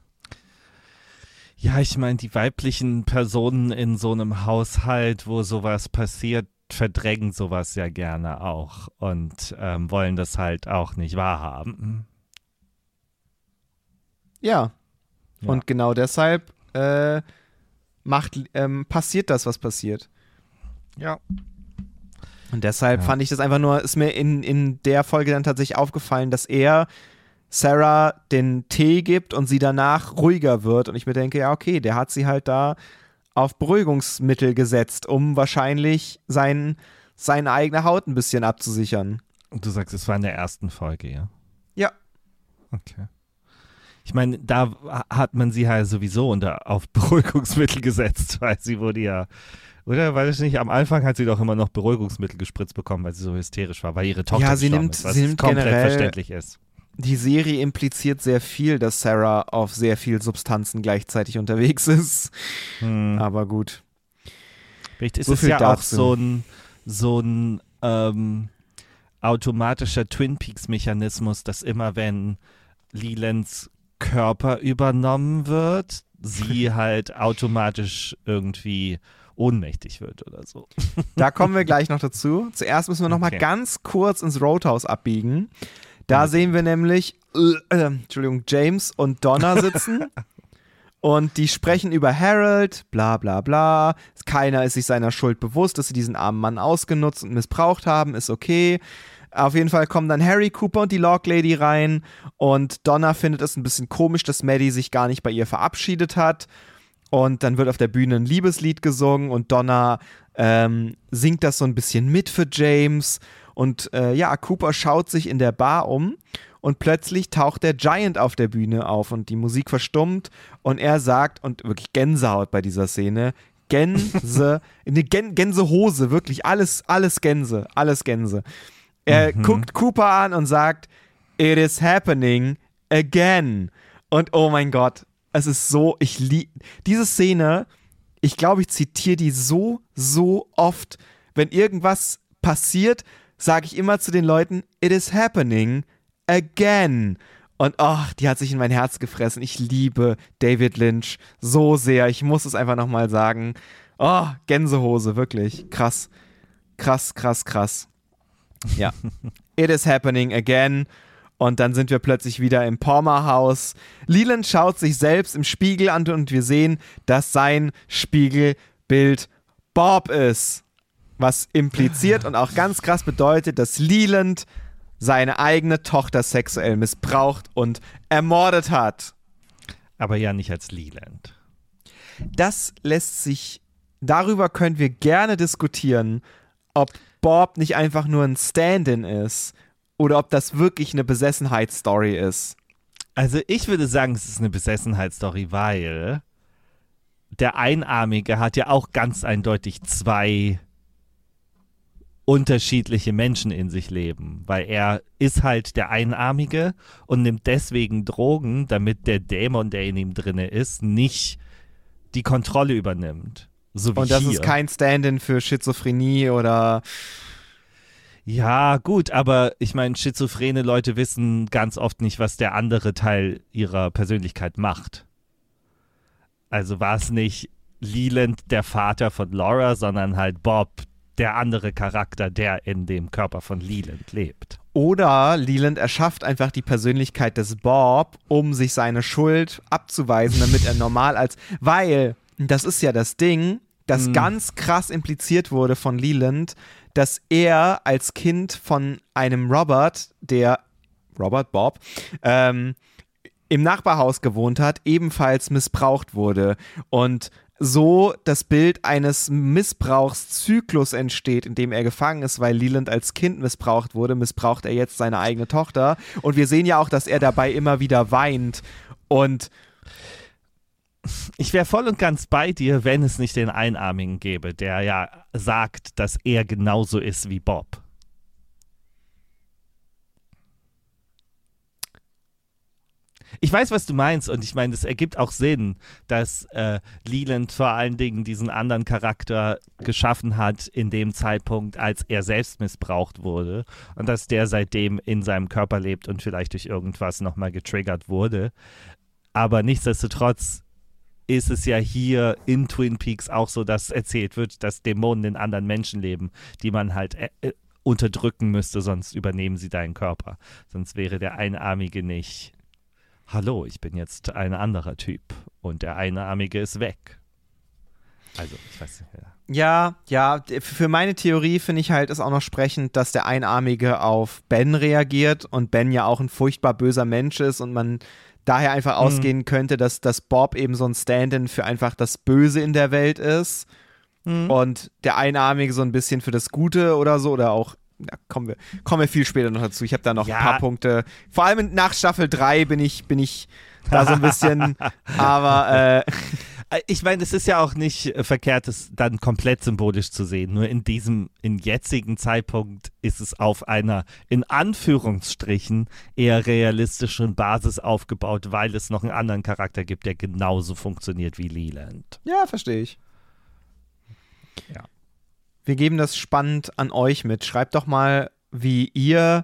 Ja, ich meine, die weiblichen Personen in so einem Haushalt, wo sowas passiert, verdrängen sowas ja gerne auch und ähm, wollen das halt auch nicht wahrhaben. Ja. Ja. Und genau deshalb äh, macht, ähm, passiert das, was passiert. Ja. Und deshalb ja. fand ich das einfach nur, ist mir in, in der Folge dann tatsächlich aufgefallen, dass er Sarah den Tee gibt und sie danach ruhiger wird. Und ich mir denke, ja, okay, der hat sie halt da auf Beruhigungsmittel gesetzt, um wahrscheinlich sein, seine eigene Haut ein bisschen abzusichern. Und du sagst, es war in der ersten Folge, ja? Ja. Okay. Ich meine, da hat man sie halt sowieso unter, auf Beruhigungsmittel gesetzt, weil sie wurde ja, oder? Weil es nicht, am Anfang hat sie doch immer noch Beruhigungsmittel gespritzt bekommen, weil sie so hysterisch war, weil ihre Tochter ja, sie gestorben nimmt, ist, was sie nimmt komplett generell, verständlich ist. Die Serie impliziert sehr viel, dass Sarah auf sehr viel Substanzen gleichzeitig unterwegs ist. Hm. Aber gut. Vielleicht ist so es viel ja dazu. auch so ein, so ein ähm, automatischer Twin Peaks-Mechanismus, dass immer wenn Lelands Körper übernommen wird, sie halt automatisch irgendwie ohnmächtig wird oder so. Da kommen wir gleich noch dazu. Zuerst müssen wir noch Okay. mal ganz kurz ins Roadhouse abbiegen. Da Okay. sehen wir nämlich äh, äh, Entschuldigung, James und Donna sitzen und die sprechen über Harold, bla bla bla. Keiner ist sich seiner Schuld bewusst, dass sie diesen armen Mann ausgenutzt und missbraucht haben, ist okay. Auf jeden Fall kommen dann Harry, Cooper und die Log Lady rein und Donna findet es ein bisschen komisch, dass Maddie sich gar nicht bei ihr verabschiedet hat. Und dann wird auf der Bühne ein Liebeslied gesungen und Donna ähm, singt das so ein bisschen mit für James. Und äh, ja, Cooper schaut sich in der Bar um und plötzlich taucht der Giant auf der Bühne auf und die Musik verstummt und er sagt, und wirklich Gänsehaut bei dieser Szene, Gänse, eine Gän Gänsehose, wirklich alles, alles Gänse, alles Gänse. Er Mhm. guckt Cooper an und sagt, it is happening again. Und oh mein Gott, es ist so, ich liebe diese Szene, ich glaube, ich zitiere die so, so oft. Wenn irgendwas passiert, sage ich immer zu den Leuten, it is happening again. Und ach, die hat sich in mein Herz gefressen. Ich liebe David Lynch so sehr. Ich muss es einfach nochmal sagen. Oh, Gänsehose, wirklich. Krass. Krass, krass, krass. Ja. It is happening again. Und dann sind wir plötzlich wieder im Palmer-Haus. Leland schaut sich selbst im Spiegel an und wir sehen, dass sein Spiegelbild Bob ist. Was impliziert und auch ganz krass bedeutet, dass Leland seine eigene Tochter sexuell missbraucht und ermordet hat. Aber ja nicht als Leland. Das lässt sich, darüber können wir gerne diskutieren, ob Bob nicht einfach nur ein Stand-in ist oder ob das wirklich eine Besessenheitsstory ist. Also ich würde sagen, es ist eine Besessenheitsstory, weil der Einarmige hat ja auch ganz eindeutig zwei unterschiedliche Menschen in sich leben, weil er ist halt der Einarmige und nimmt deswegen Drogen, damit der Dämon, der in ihm drinne ist, nicht die Kontrolle übernimmt. So wie Und das hier. ist kein Stand-in für Schizophrenie oder... Ja, gut, aber ich meine, schizophrene Leute wissen ganz oft nicht, was der andere Teil ihrer Persönlichkeit macht. Also war es nicht Leland der Vater von Laura, sondern halt Bob der andere Charakter, der in dem Körper von Leland lebt. Oder Leland erschafft einfach die Persönlichkeit des Bob, um sich seine Schuld abzuweisen, damit er normal als, weil, das ist ja das Ding, das mhm. ganz krass impliziert wurde von Leland, dass er als Kind von einem Robert, der, Robert Bob, ähm, im Nachbarhaus gewohnt hat, ebenfalls missbraucht wurde. Und so das Bild eines Missbrauchszyklus entsteht, in dem er gefangen ist, weil Leland als Kind missbraucht wurde, missbraucht er jetzt seine eigene Tochter. Und wir sehen ja auch, dass er dabei immer wieder weint. Und ich wäre voll und ganz bei dir, wenn es nicht den Einarmigen gäbe, der ja sagt, dass er genauso ist wie Bob. Ich weiß, was du meinst, und ich meine, es ergibt auch Sinn, dass äh, Leland vor allen Dingen diesen anderen Charakter geschaffen hat in dem Zeitpunkt, als er selbst missbraucht wurde, und dass der seitdem in seinem Körper lebt und vielleicht durch irgendwas nochmal getriggert wurde. Aber nichtsdestotrotz ist es ja hier in Twin Peaks auch so, dass erzählt wird, dass Dämonen in anderen Menschen leben, die man halt äh, unterdrücken müsste, sonst übernehmen sie deinen Körper. Sonst wäre der Einarmige nicht: Hallo, ich bin jetzt ein anderer Typ und der Einarmige ist weg. Also, ich weiß nicht. Ja, ja, ja für meine Theorie finde ich halt ist auch noch sprechend, dass der Einarmige auf Ben reagiert und Ben ja auch ein furchtbar böser Mensch ist und man daher einfach mhm. ausgehen könnte, dass, dass Bob eben so ein Stand-in für einfach das Böse in der Welt ist mhm. und der Einarmige so ein bisschen für das Gute oder so oder auch. Da kommen wir, kommen wir viel später noch dazu. Ich habe da noch ja. ein paar Punkte. Vor allem nach Staffel drei bin ich, bin ich da so ein bisschen, aber äh ich meine, es ist ja auch nicht verkehrt, es dann komplett symbolisch zu sehen. Nur in diesem, in jetzigen Zeitpunkt ist es auf einer, in Anführungsstrichen, eher realistischen Basis aufgebaut, weil es noch einen anderen Charakter gibt, der genauso funktioniert wie Leland. Ja, verstehe ich. Ja. Wir geben das spannend an euch mit. Schreibt doch mal, wie ihr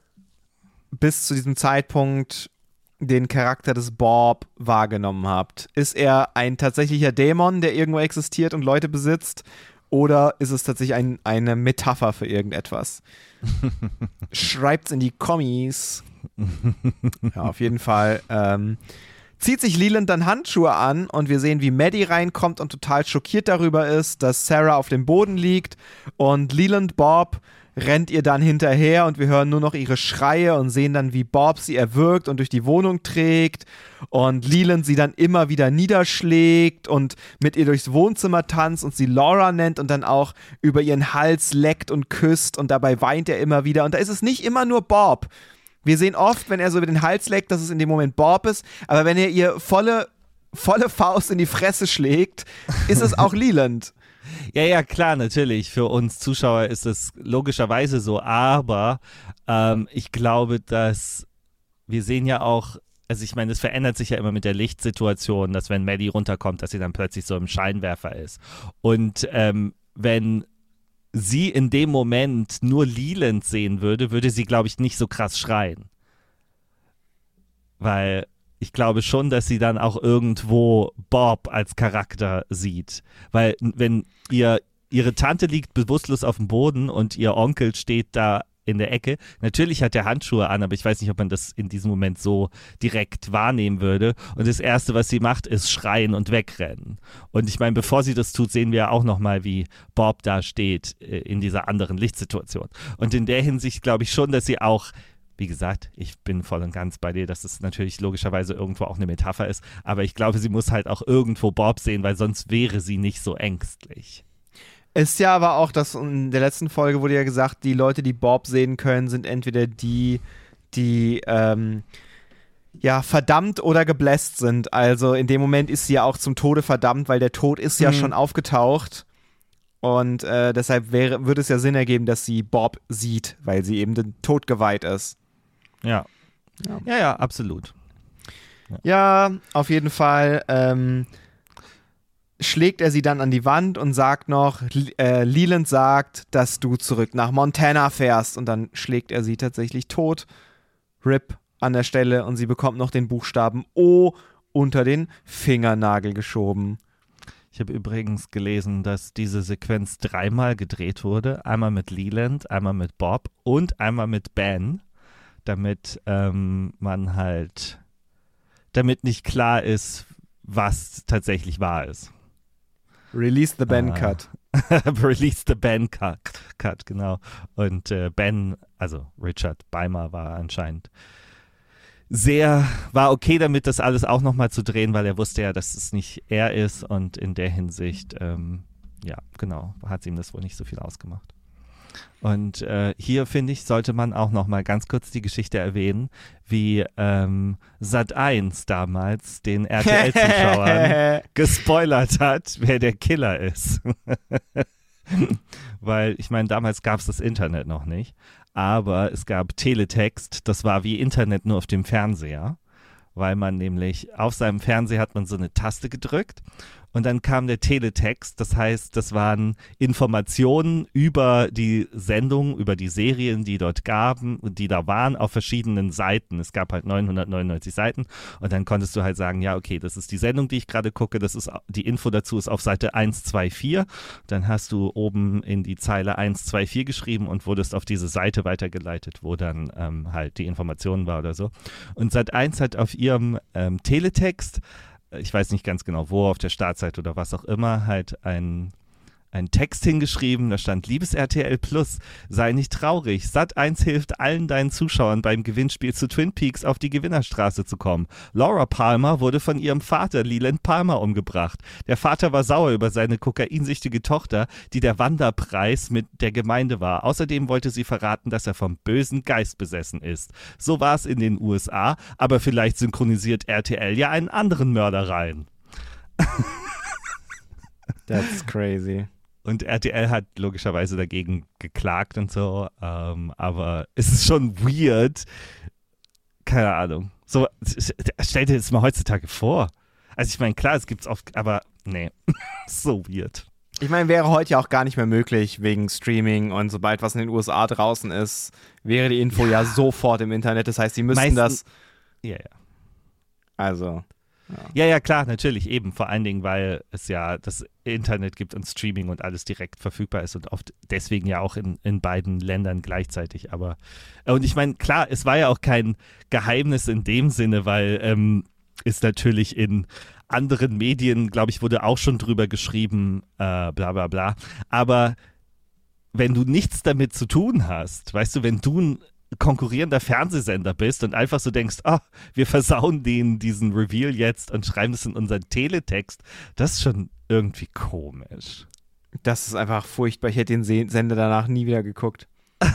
bis zu diesem Zeitpunkt den Charakter des Bob wahrgenommen habt. Ist er ein tatsächlicher Dämon, der irgendwo existiert und Leute besitzt? Oder ist es tatsächlich ein, eine Metapher für irgendetwas? Schreibt's in die Kommis. Ja, auf jeden Fall. Ähm, zieht sich Leland dann Handschuhe an und wir sehen, wie Maddie reinkommt und total schockiert darüber ist, dass Sarah auf dem Boden liegt und Leland Bob rennt ihr dann hinterher und wir hören nur noch ihre Schreie und sehen dann, wie Bob sie erwürgt und durch die Wohnung trägt und Leland sie dann immer wieder niederschlägt und mit ihr durchs Wohnzimmer tanzt und sie Laura nennt und dann auch über ihren Hals leckt und küsst und dabei weint er immer wieder und da ist es nicht immer nur Bob. Wir sehen oft, wenn er so über den Hals leckt, dass es in dem Moment Bob ist, aber wenn er ihr volle, volle Faust in die Fresse schlägt, ist es auch Leland. Ja, ja, klar, natürlich. Für uns Zuschauer ist es logischerweise so, aber ähm, ich glaube, dass wir sehen ja auch, also ich meine, es verändert sich ja immer mit der Lichtsituation, dass wenn Maddie runterkommt, dass sie dann plötzlich so im Scheinwerfer ist. Und ähm, wenn sie in dem Moment nur Leland sehen würde, würde sie, glaube ich, nicht so krass schreien. Weil ich glaube schon, dass sie dann auch irgendwo Bob als Charakter sieht. Weil wenn ihr, ihre Tante liegt bewusstlos auf dem Boden und ihr Onkel steht da in der Ecke, natürlich hat er Handschuhe an, aber ich weiß nicht, ob man das in diesem Moment so direkt wahrnehmen würde. Und das Erste, was sie macht, ist schreien und wegrennen. Und ich meine, bevor sie das tut, sehen wir ja auch nochmal, wie Bob da steht äh, in dieser anderen Lichtsituation. Und in der Hinsicht glaube ich schon, dass sie auch, wie gesagt, ich bin voll und ganz bei dir, dass es natürlich logischerweise irgendwo auch eine Metapher ist, aber ich glaube, sie muss halt auch irgendwo Bob sehen, weil sonst wäre sie nicht so ängstlich. Ist ja aber auch, dass in der letzten Folge wurde ja gesagt, die Leute, die Bob sehen können, sind entweder die, die ähm, ja, verdammt oder gebläst sind. Also in dem Moment ist sie ja auch zum Tode verdammt, weil der Tod ist ja mhm. schon aufgetaucht. Und äh, deshalb wäre, würde es ja Sinn ergeben, dass sie Bob sieht, weil sie eben den Tod geweiht ist. Ja. Ja, ja, ja absolut. Ja. ja, auf jeden Fall. Ähm, schlägt er sie dann an die Wand und sagt noch, äh, Leland sagt, dass du zurück nach Montana fährst und dann schlägt er sie tatsächlich tot. Rip an der Stelle und sie bekommt noch den Buchstaben O unter den Fingernagel geschoben. Ich habe übrigens gelesen, dass diese Sequenz dreimal gedreht wurde. Einmal mit Leland, einmal mit Bob und einmal mit Ben, damit ähm, man halt, damit nicht klar ist, was tatsächlich wahr ist. Release the Ben Ah. Cut. Release the Ben Cut, cut genau. Und äh, Ben, also Richard Beimer war anscheinend sehr, war okay damit, das alles auch nochmal zu drehen, weil er wusste ja, dass es nicht er ist und in der Hinsicht, ähm, ja, genau, hat ihm das wohl nicht so viel ausgemacht. Und äh, hier, finde ich, sollte man auch nochmal ganz kurz die Geschichte erwähnen, wie ähm, Sat eins damals den R T L-Zuschauern gespoilert hat, wer der Killer ist. Weil, ich meine, damals gab es das Internet noch nicht, aber es gab Teletext, das war wie Internet nur auf dem Fernseher, weil man nämlich auf seinem Fernseher hat man so eine Taste gedrückt und dann kam der Teletext, das heißt, das waren Informationen über die Sendung, über die Serien, die dort gaben, die da waren, auf verschiedenen Seiten. Es gab halt neunhundertneunundneunzig Seiten und dann konntest du halt sagen, ja, okay, das ist die Sendung, die ich gerade gucke, das ist die Info dazu ist auf Seite eins zwei vier. Dann hast du oben in die Zeile eins zwei vier geschrieben und wurdest auf diese Seite weitergeleitet, wo dann ähm, halt die Informationen war oder so. Und Sat eins hat auf ihrem ähm, Teletext, ich weiß nicht ganz genau wo, auf der Startseite oder was auch immer, halt ein, ein Text hingeschrieben, da stand, liebes R T L Plus, sei nicht traurig, Sat eins hilft allen deinen Zuschauern beim Gewinnspiel zu Twin Peaks auf die Gewinnerstraße zu kommen. Laura Palmer wurde von ihrem Vater Leland Palmer umgebracht. Der Vater war sauer über seine kokainsüchtige Tochter, die der Wanderpreis mit der Gemeinde war. Außerdem wollte sie verraten, dass er vom bösen Geist besessen ist. So war es in den U S A, aber vielleicht synchronisiert R T L ja einen anderen Mörder rein. That's crazy. Und R T L hat logischerweise dagegen geklagt und so, ähm, aber es ist schon weird. Keine Ahnung. So, stell dir das mal heutzutage vor. Also ich meine, klar, es gibt's oft, aber nee, so weird. Ich meine, wäre heute ja auch gar nicht mehr möglich wegen Streaming und sobald was in den U S A draußen ist, wäre die Info ja, ja sofort im Internet. Das heißt, sie müssten Meistens, das. Ja, ja. Also. Ja, ja, klar, natürlich, eben. Vor allen Dingen, weil es ja das Internet gibt und Streaming und alles direkt verfügbar ist und oft deswegen ja auch in, in beiden Ländern gleichzeitig. Aber, und ich meine, klar, es war ja auch kein Geheimnis in dem Sinne, weil ähm, es natürlich in anderen Medien, glaube ich, wurde auch schon drüber geschrieben, äh, bla bla bla. Aber wenn du nichts damit zu tun hast, weißt du, wenn du ein konkurrierender Fernsehsender bist und einfach so denkst, ah, wir versauen den diesen Reveal jetzt und schreiben es in unseren Teletext, das ist schon irgendwie komisch. Das ist einfach furchtbar. Ich hätte den Se- Sender danach nie wieder geguckt.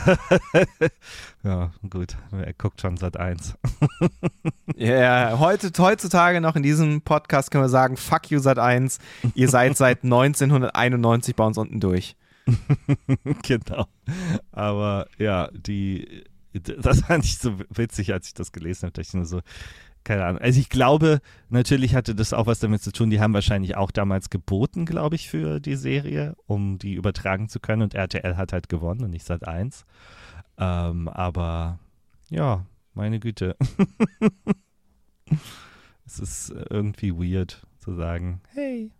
Ja, gut, er guckt schon Sat eins. Ja, yeah, heute, heutzutage noch in diesem Podcast können wir sagen, fuck you Sat eins, ihr seid seit neunzehnhunderteinundneunzig bei uns unten durch. Genau. Aber ja, die das fand ich so witzig, als ich das gelesen habe, dass ich nur so, keine Ahnung. Also ich glaube, natürlich hatte das auch was damit zu tun, die haben wahrscheinlich auch damals geboten, glaube ich, für die Serie, um die übertragen zu können und R T L hat halt gewonnen und nicht Sat eins. Ähm, aber ja, meine Güte. Es ist irgendwie weird zu sagen, hey.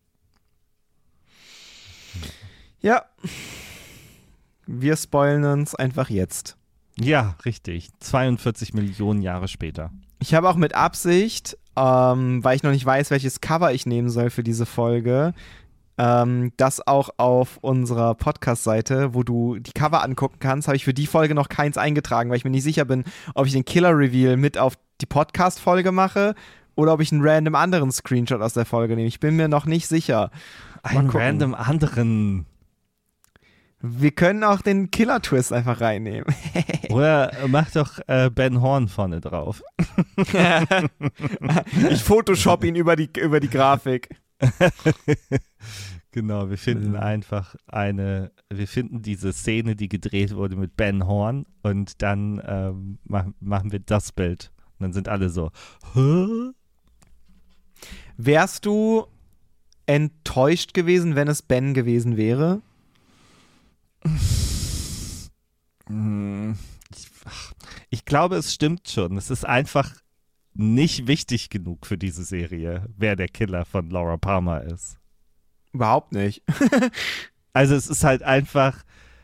Ja. Wir spoilen uns einfach jetzt. Ja, richtig. zweiundvierzig Millionen Jahre später. Ich habe auch mit Absicht, ähm, weil ich noch nicht weiß, welches Cover ich nehmen soll für diese Folge, ähm, das auch auf unserer Podcast-Seite, wo du die Cover angucken kannst, habe ich für die Folge noch keins eingetragen, weil ich mir nicht sicher bin, ob ich den Killer-Reveal mit auf die Podcast-Folge mache oder ob ich einen random anderen Screenshot aus der Folge nehme. Ich bin mir noch nicht sicher. Einen random anderen. Wir können auch den Killer-Twist einfach reinnehmen. Oder mach doch äh, Ben Horn vorne drauf. Ich Photoshop ihn über die, über die Grafik. Genau, wir finden Ja. einfach eine, wir finden diese Szene, die gedreht wurde mit Ben Horn und dann ähm, mach, machen wir das Bild. Und dann sind alle so, hä? Wärst du enttäuscht gewesen, wenn es Ben gewesen wäre? Hm, Ich, ach, ich glaube, es stimmt schon. Es ist einfach nicht wichtig genug für diese Serie, wer der Killer von Laura Palmer ist. Überhaupt nicht. Also es ist halt einfach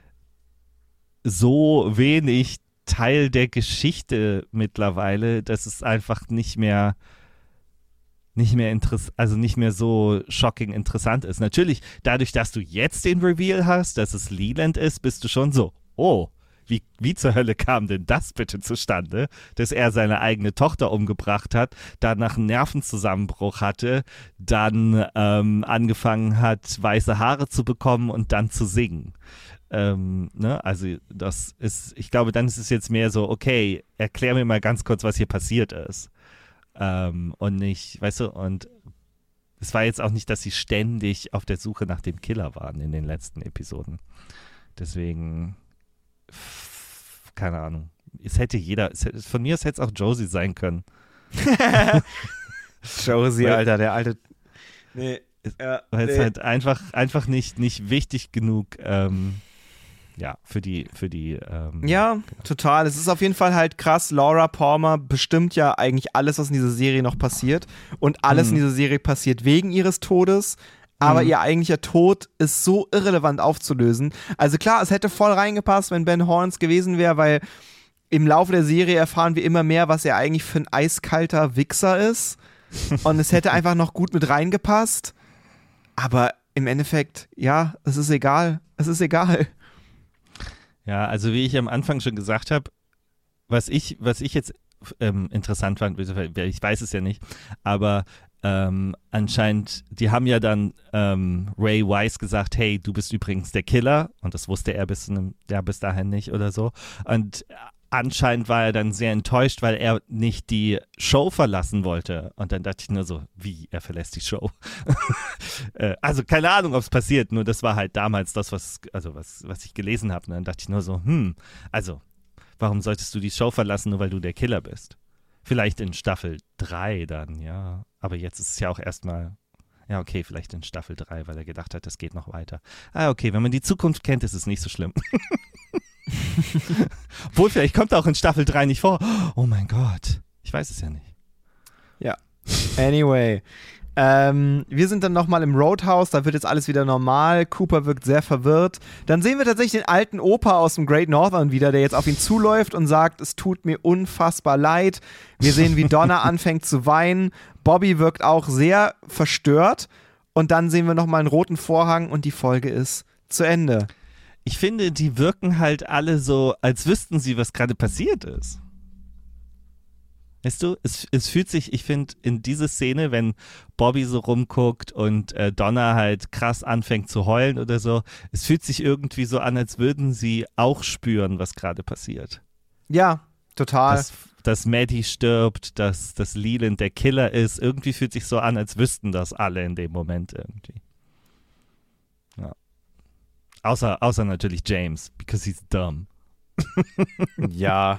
so wenig Teil der Geschichte mittlerweile, dass es einfach nicht mehr nicht mehr interess- also nicht mehr so shocking interessant ist. Natürlich, dadurch, dass du jetzt den Reveal hast, dass es Leland ist, bist du schon so, oh, wie, wie zur Hölle kam denn das bitte zustande, dass er seine eigene Tochter umgebracht hat, danach einen Nervenzusammenbruch hatte, dann ähm, angefangen hat, weiße Haare zu bekommen und dann zu singen. Ähm, ne? Also das ist, ich glaube, dann ist es jetzt mehr so, okay, erklär mir mal ganz kurz, was hier passiert ist. Ähm, und nicht, weißt du, und es war jetzt auch nicht, dass sie ständig auf der Suche nach dem Killer waren in den letzten Episoden. Deswegen, pff, keine Ahnung. Es hätte jeder, es hätte, von mir aus hätte es auch Josie sein können. Josie, Weil- Alter, der alte. Nee. Ja, Weil es nee. halt einfach, einfach nicht, nicht wichtig genug, ähm, ja, für die, für die, ähm, Ja, total. Es ist auf jeden Fall halt krass. Laura Palmer bestimmt ja eigentlich alles, was in dieser Serie noch passiert. Und alles Mhm. in dieser Serie passiert wegen ihres Todes. Aber Mhm. ihr eigentlicher Tod ist so irrelevant aufzulösen. Also klar, es hätte voll reingepasst, wenn Ben Horns gewesen wäre, weil im Laufe der Serie erfahren wir immer mehr, was er eigentlich für ein eiskalter Wichser ist. Und es hätte einfach noch gut mit reingepasst. Aber im Endeffekt, ja, es ist egal. Es ist egal. Ja, also wie ich am Anfang schon gesagt habe, was ich, was ich jetzt ähm, interessant fand, weil ich weiß es ja nicht, aber ähm, anscheinend, die haben ja dann ähm, Ray Wise gesagt, hey, du bist übrigens der Killer, und das wusste er bis, ne, ja, bis dahin nicht oder so, und anscheinend war er dann sehr enttäuscht, weil er nicht die Show verlassen wollte. Und dann dachte ich nur so, wie, er verlässt die Show? Äh, also keine Ahnung, ob es passiert, nur das war halt damals das, was, also was, was ich gelesen habe. Und dann dachte ich nur so, hm, also warum solltest du die Show verlassen, nur weil du der Killer bist? Vielleicht in Staffel drei dann, ja. Aber jetzt ist es ja auch erstmal, ja okay, vielleicht in Staffel drei, weil er gedacht hat, das geht noch weiter. Ah okay, wenn man die Zukunft kennt, ist es nicht so schlimm. Obwohl, vielleicht kommt er auch in Staffel drei nicht vor. Oh mein Gott. Ich weiß es ja nicht. Ja. Anyway. Ähm, wir sind dann nochmal im Roadhouse, da wird jetzt alles wieder normal. Cooper wirkt sehr verwirrt. Dann sehen wir tatsächlich den alten Opa aus dem Great Northern wieder, der jetzt auf ihn zuläuft und sagt, es tut mir unfassbar leid. Wir sehen, wie Donna anfängt zu weinen. Bobby wirkt auch sehr verstört. Und dann sehen wir nochmal einen roten Vorhang und die Folge ist zu Ende. Ich finde, die wirken halt alle so, als wüssten sie, was gerade passiert ist. Weißt du, es, es fühlt sich, ich finde, in diese Szene, wenn Bobby so rumguckt und äh, Donna halt krass anfängt zu heulen oder so, es fühlt sich irgendwie so an, als würden sie auch spüren, was gerade passiert. Ja, total. Dass, dass Maddie stirbt, dass, dass Leland der Killer ist. Irgendwie fühlt sich so an, als wüssten das alle in dem Moment irgendwie. Ja. Außer, außer natürlich James, because he's dumb. Ja.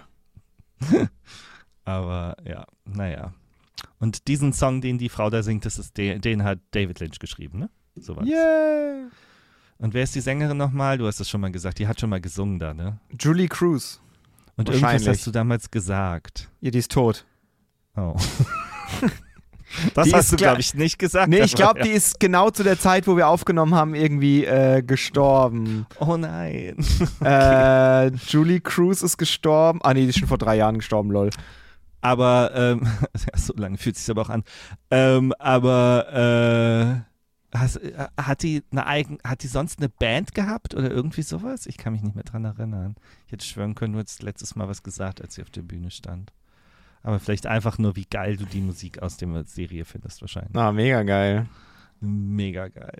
Aber ja, naja. Und diesen Song, den die Frau da singt, das ist den, den hat David Lynch geschrieben, ne? So war's. Yeah. Und wer ist die Sängerin nochmal? Du hast es schon mal gesagt, die hat schon mal gesungen da, ne? Julie Cruz. Und irgendwas Wahrscheinlich. hast du damals gesagt. Ja, die ist tot. Oh. Das Die hast ist du, klar- glaube ich, nicht gesagt. Nee, ich aber glaube, ja. die ist genau zu der Zeit, wo wir aufgenommen haben, irgendwie äh, gestorben. Oh nein. äh, Julie Cruz ist gestorben. Ah, nee, die ist schon vor drei Jahren gestorben, lol. Aber, ähm, ja, so lange fühlt es sich aber auch an. Ähm, aber, äh, hast, äh, hat die eine eigen, hat die sonst eine Band gehabt oder irgendwie sowas? Ich kann mich nicht mehr dran erinnern. Ich hätte schwören können, du hättest letztes Mal was gesagt, als sie auf der Bühne stand. Aber vielleicht einfach nur, wie geil du die Musik aus der Serie findest, wahrscheinlich. Ah, mega geil. Mega geil.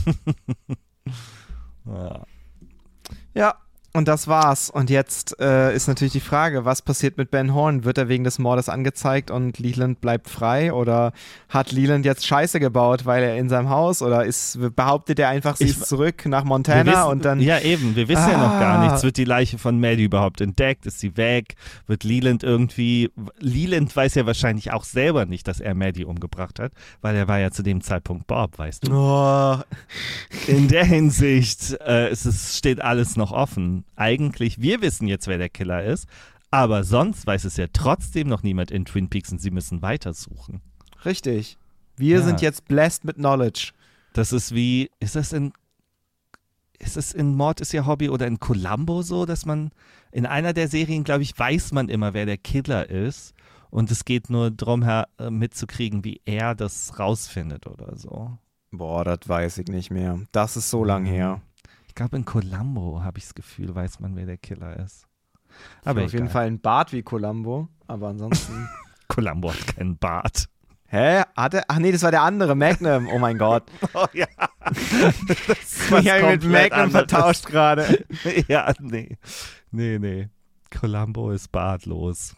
Ja. Ja, und das war's. Und jetzt äh, ist natürlich die Frage, was passiert mit Ben Horn? Wird er wegen des Mordes angezeigt und Leland bleibt frei? Oder hat Leland jetzt Scheiße gebaut, weil er in seinem Haus? Oder ist, behauptet er einfach, sie Ich- ist zurück nach Wir Montana wissen, und dann... ja, eben, wir wissen ja noch gar Ah. nichts. Wird die Leiche von Maddie überhaupt entdeckt? Ist sie weg? Wird Leland irgendwie. Leland weiß ja wahrscheinlich auch selber nicht, dass er Maddie umgebracht hat, weil er war ja zu dem Zeitpunkt Bob, weißt du? Oh, In der Hinsicht äh, es ist, steht alles noch offen. Eigentlich, wir wissen jetzt, wer der Killer ist, aber sonst weiß es ja trotzdem noch niemand in Twin Peaks und sie müssen weitersuchen. richtig. Wir Ja. sind jetzt blessed mit Knowledge. Das ist wie, ist das in, ist es in Mord ist ihr Hobby oder in Columbo so, dass man in einer der Serien, glaube ich, weiß man immer, wer der Killer ist und es geht nur darum, her, äh, mitzukriegen, wie er das rausfindet oder so. Boah, das weiß ich nicht mehr. Das ist so lang her. Ich glaube, in Columbo habe ich das Gefühl, weiß man, wer der Killer ist. Aber auf jeden Fall ein Bart wie Columbo, aber ansonsten. Columbo hat keinen Bart. Hä? Hatte? Ach nee, das war der andere, Magnum. Oh mein Gott. Oh ja. Das ich habe mit Magnum vertauscht gerade. Ja, nee. Nee, nee. Columbo ist bartlos.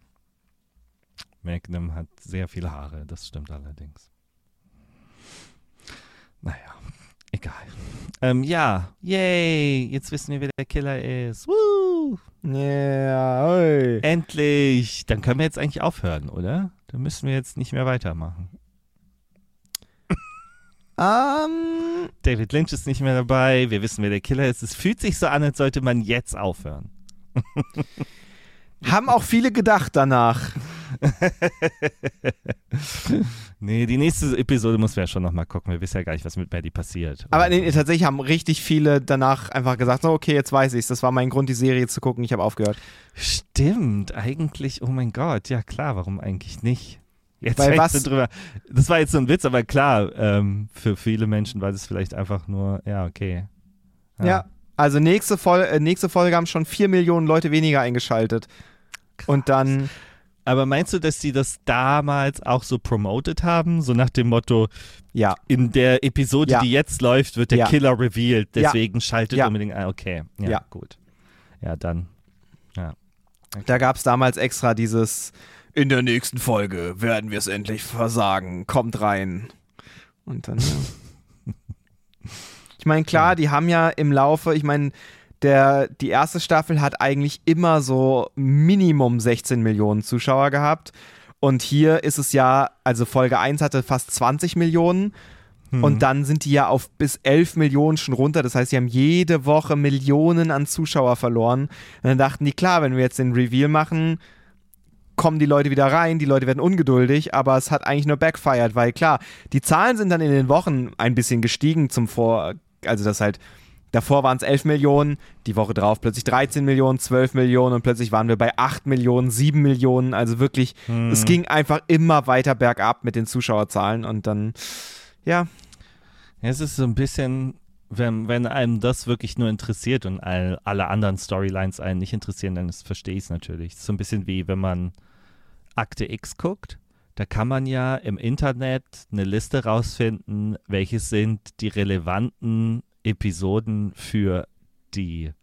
Magnum hat sehr viele Haare, das stimmt allerdings. Naja, egal. Ähm, ja, yay, jetzt wissen wir, wer der Killer ist. Woo! Ja, yeah, oi. Endlich. Dann können wir jetzt eigentlich aufhören, oder? Dann müssen wir jetzt nicht mehr weitermachen. Um, David Lynch ist nicht mehr dabei. Wir wissen, wer der Killer ist. Es fühlt sich so an, als sollte man jetzt aufhören. Haben auch viele gedacht danach. Nee, die nächste Episode muss man ja schon nochmal gucken. Wir wissen ja gar nicht, was mit Maddie passiert. Aber nee, tatsächlich haben richtig viele danach einfach gesagt, so, okay, jetzt weiß ich's. Das war mein Grund, die Serie zu gucken. Ich habe aufgehört. Stimmt, eigentlich, oh mein Gott. Ja klar, warum eigentlich nicht? Jetzt Weil was, du drüber. Das war jetzt so ein Witz, aber klar, ähm, für viele Menschen war das vielleicht einfach nur, ja, okay. Ja, ja also nächste, Vol- äh, nächste Folge haben schon vier Millionen Leute weniger eingeschaltet. Krass. Und dann... Aber meinst du, dass die das damals auch so promoted haben? So nach dem Motto, ja. In der Episode, ja. die jetzt läuft, wird der ja. Killer revealed. Deswegen ja. schaltet ja. unbedingt ein. Okay, ja, ja. gut. Ja, dann. Ja. Okay. Da gab es damals extra dieses, in der nächsten Folge werden wir es endlich versagen. Kommt rein. Und dann, ja. Ich meine, klar, die haben ja im Laufe, ich meine, Der, die erste Staffel hat eigentlich immer so Minimum sechzehn Millionen Zuschauer gehabt. Und hier ist es ja, also Folge eins hatte fast zwanzig Millionen. Hm. Und dann sind die ja auf bis elf Millionen schon runter. Das heißt, sie haben jede Woche Millionen an Zuschauer verloren. Und dann dachten die, klar, wenn wir jetzt den Reveal machen, kommen die Leute wieder rein, die Leute werden ungeduldig, aber es hat eigentlich nur backfired, weil klar, die Zahlen sind dann in den Wochen ein bisschen gestiegen zum Vor, also das halt davor waren es elf Millionen, die Woche drauf plötzlich dreizehn Millionen, zwölf Millionen und plötzlich waren wir bei acht Millionen, sieben Millionen. Also wirklich, hm. es ging einfach immer weiter bergab mit den Zuschauerzahlen und dann, ja. ja es ist so ein bisschen, wenn, wenn einem das wirklich nur interessiert und all, alle anderen Storylines einen nicht interessieren, dann verstehe ich es natürlich. Es ist so ein bisschen wie, wenn man Akte X guckt. Da kann man ja im Internet eine Liste rausfinden, welche sind die relevanten Episoden für die,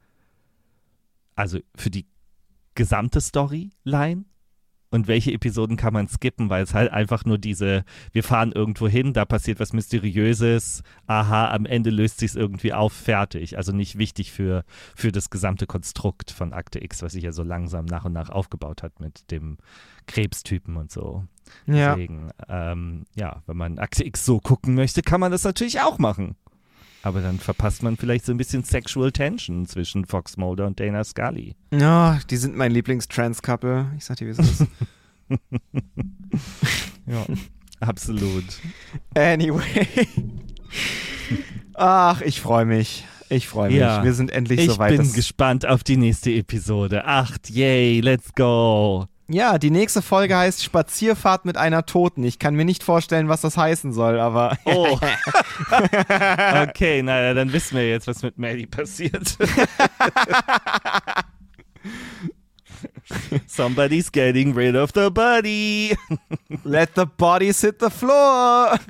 also für die gesamte Storyline und welche Episoden kann man skippen, weil es halt einfach nur diese, wir fahren irgendwo hin, da passiert was Mysteriöses, aha, am Ende löst sich es irgendwie auf, fertig. Also nicht wichtig für, für das gesamte Konstrukt von Akte X, was sich ja so langsam nach und nach aufgebaut hat mit dem Krebstypen und so. Ja. Deswegen, ähm, ja, wenn man Akte X so gucken möchte, kann man das natürlich auch machen. Aber dann verpasst man vielleicht so ein bisschen Sexual Tension zwischen Fox Mulder und Dana Scully. Ja, die sind mein Lieblings-Trans-Couple. Ich sag dir, wie es ist. Ja, absolut. Anyway. Ach, ich freue mich. Ich freue mich. Ja, wir sind endlich ich so weit. Ich bin gespannt auf die nächste Episode. Acht, yay, let's go. Ja, die nächste Folge heißt Spazierfahrt mit einer Toten. Ich kann mir nicht vorstellen, was das heißen soll, aber... Oh. Okay, naja, dann wissen wir jetzt, was mit Maddie passiert. Somebody's getting rid of the body. Let the bodies hit the floor.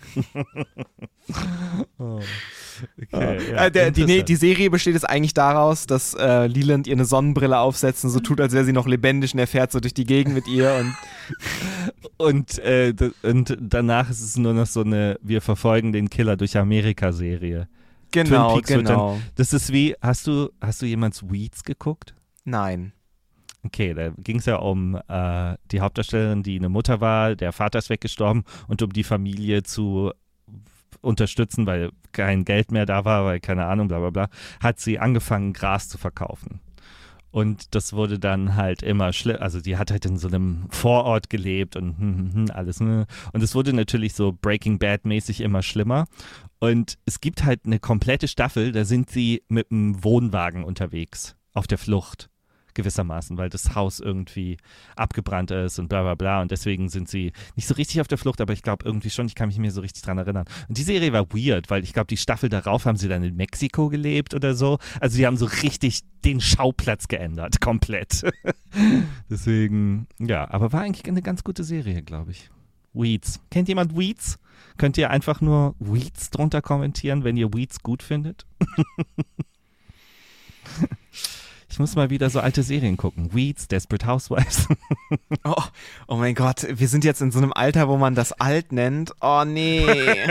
Oh. Okay, ja, äh, der, die, die Serie besteht jetzt eigentlich daraus, dass äh, Leland ihr eine Sonnenbrille aufsetzt und so tut, als wäre sie noch lebendig und er fährt so durch die Gegend mit ihr. Und, und, äh, d- und danach ist es nur noch so eine Wir verfolgen den Killer durch Amerika-Serie. Genau, Twin Peaks genau. Dann, das ist wie, hast du, hast du jemals Weeds geguckt? Nein. Okay, da ging es ja um äh, die Hauptdarstellerin, die eine Mutter war, der Vater ist weggestorben und um die Familie zu unterstützen, weil kein Geld mehr da war, weil keine Ahnung, bla bla bla, hat sie angefangen, Gras zu verkaufen. Und das wurde dann halt immer schlimmer. Also die hat halt in so einem Vorort gelebt und hm, hm, hm, alles. Ne? Und es wurde natürlich so Breaking Bad-mäßig immer schlimmer. Und es gibt halt eine komplette Staffel, da sind sie mit einem Wohnwagen unterwegs, auf der Flucht gewissermaßen, weil das Haus irgendwie abgebrannt ist und bla bla bla. Und deswegen sind sie nicht so richtig auf der Flucht, aber ich glaube irgendwie schon, ich kann mich nicht mehr so richtig dran erinnern. Und die Serie war weird, weil ich glaube, die Staffel darauf haben sie dann in Mexiko gelebt oder so. Also die haben so richtig den Schauplatz geändert, komplett. Deswegen, ja, aber war eigentlich eine ganz gute Serie, glaube ich. Weeds. Kennt jemand Weeds? Könnt ihr einfach nur Weeds drunter kommentieren, wenn ihr Weeds gut findet? Ich muss mal wieder so alte Serien gucken. Weeds, Desperate Housewives. Oh, oh mein Gott, wir sind jetzt in so einem Alter, wo man das alt nennt. Oh nee.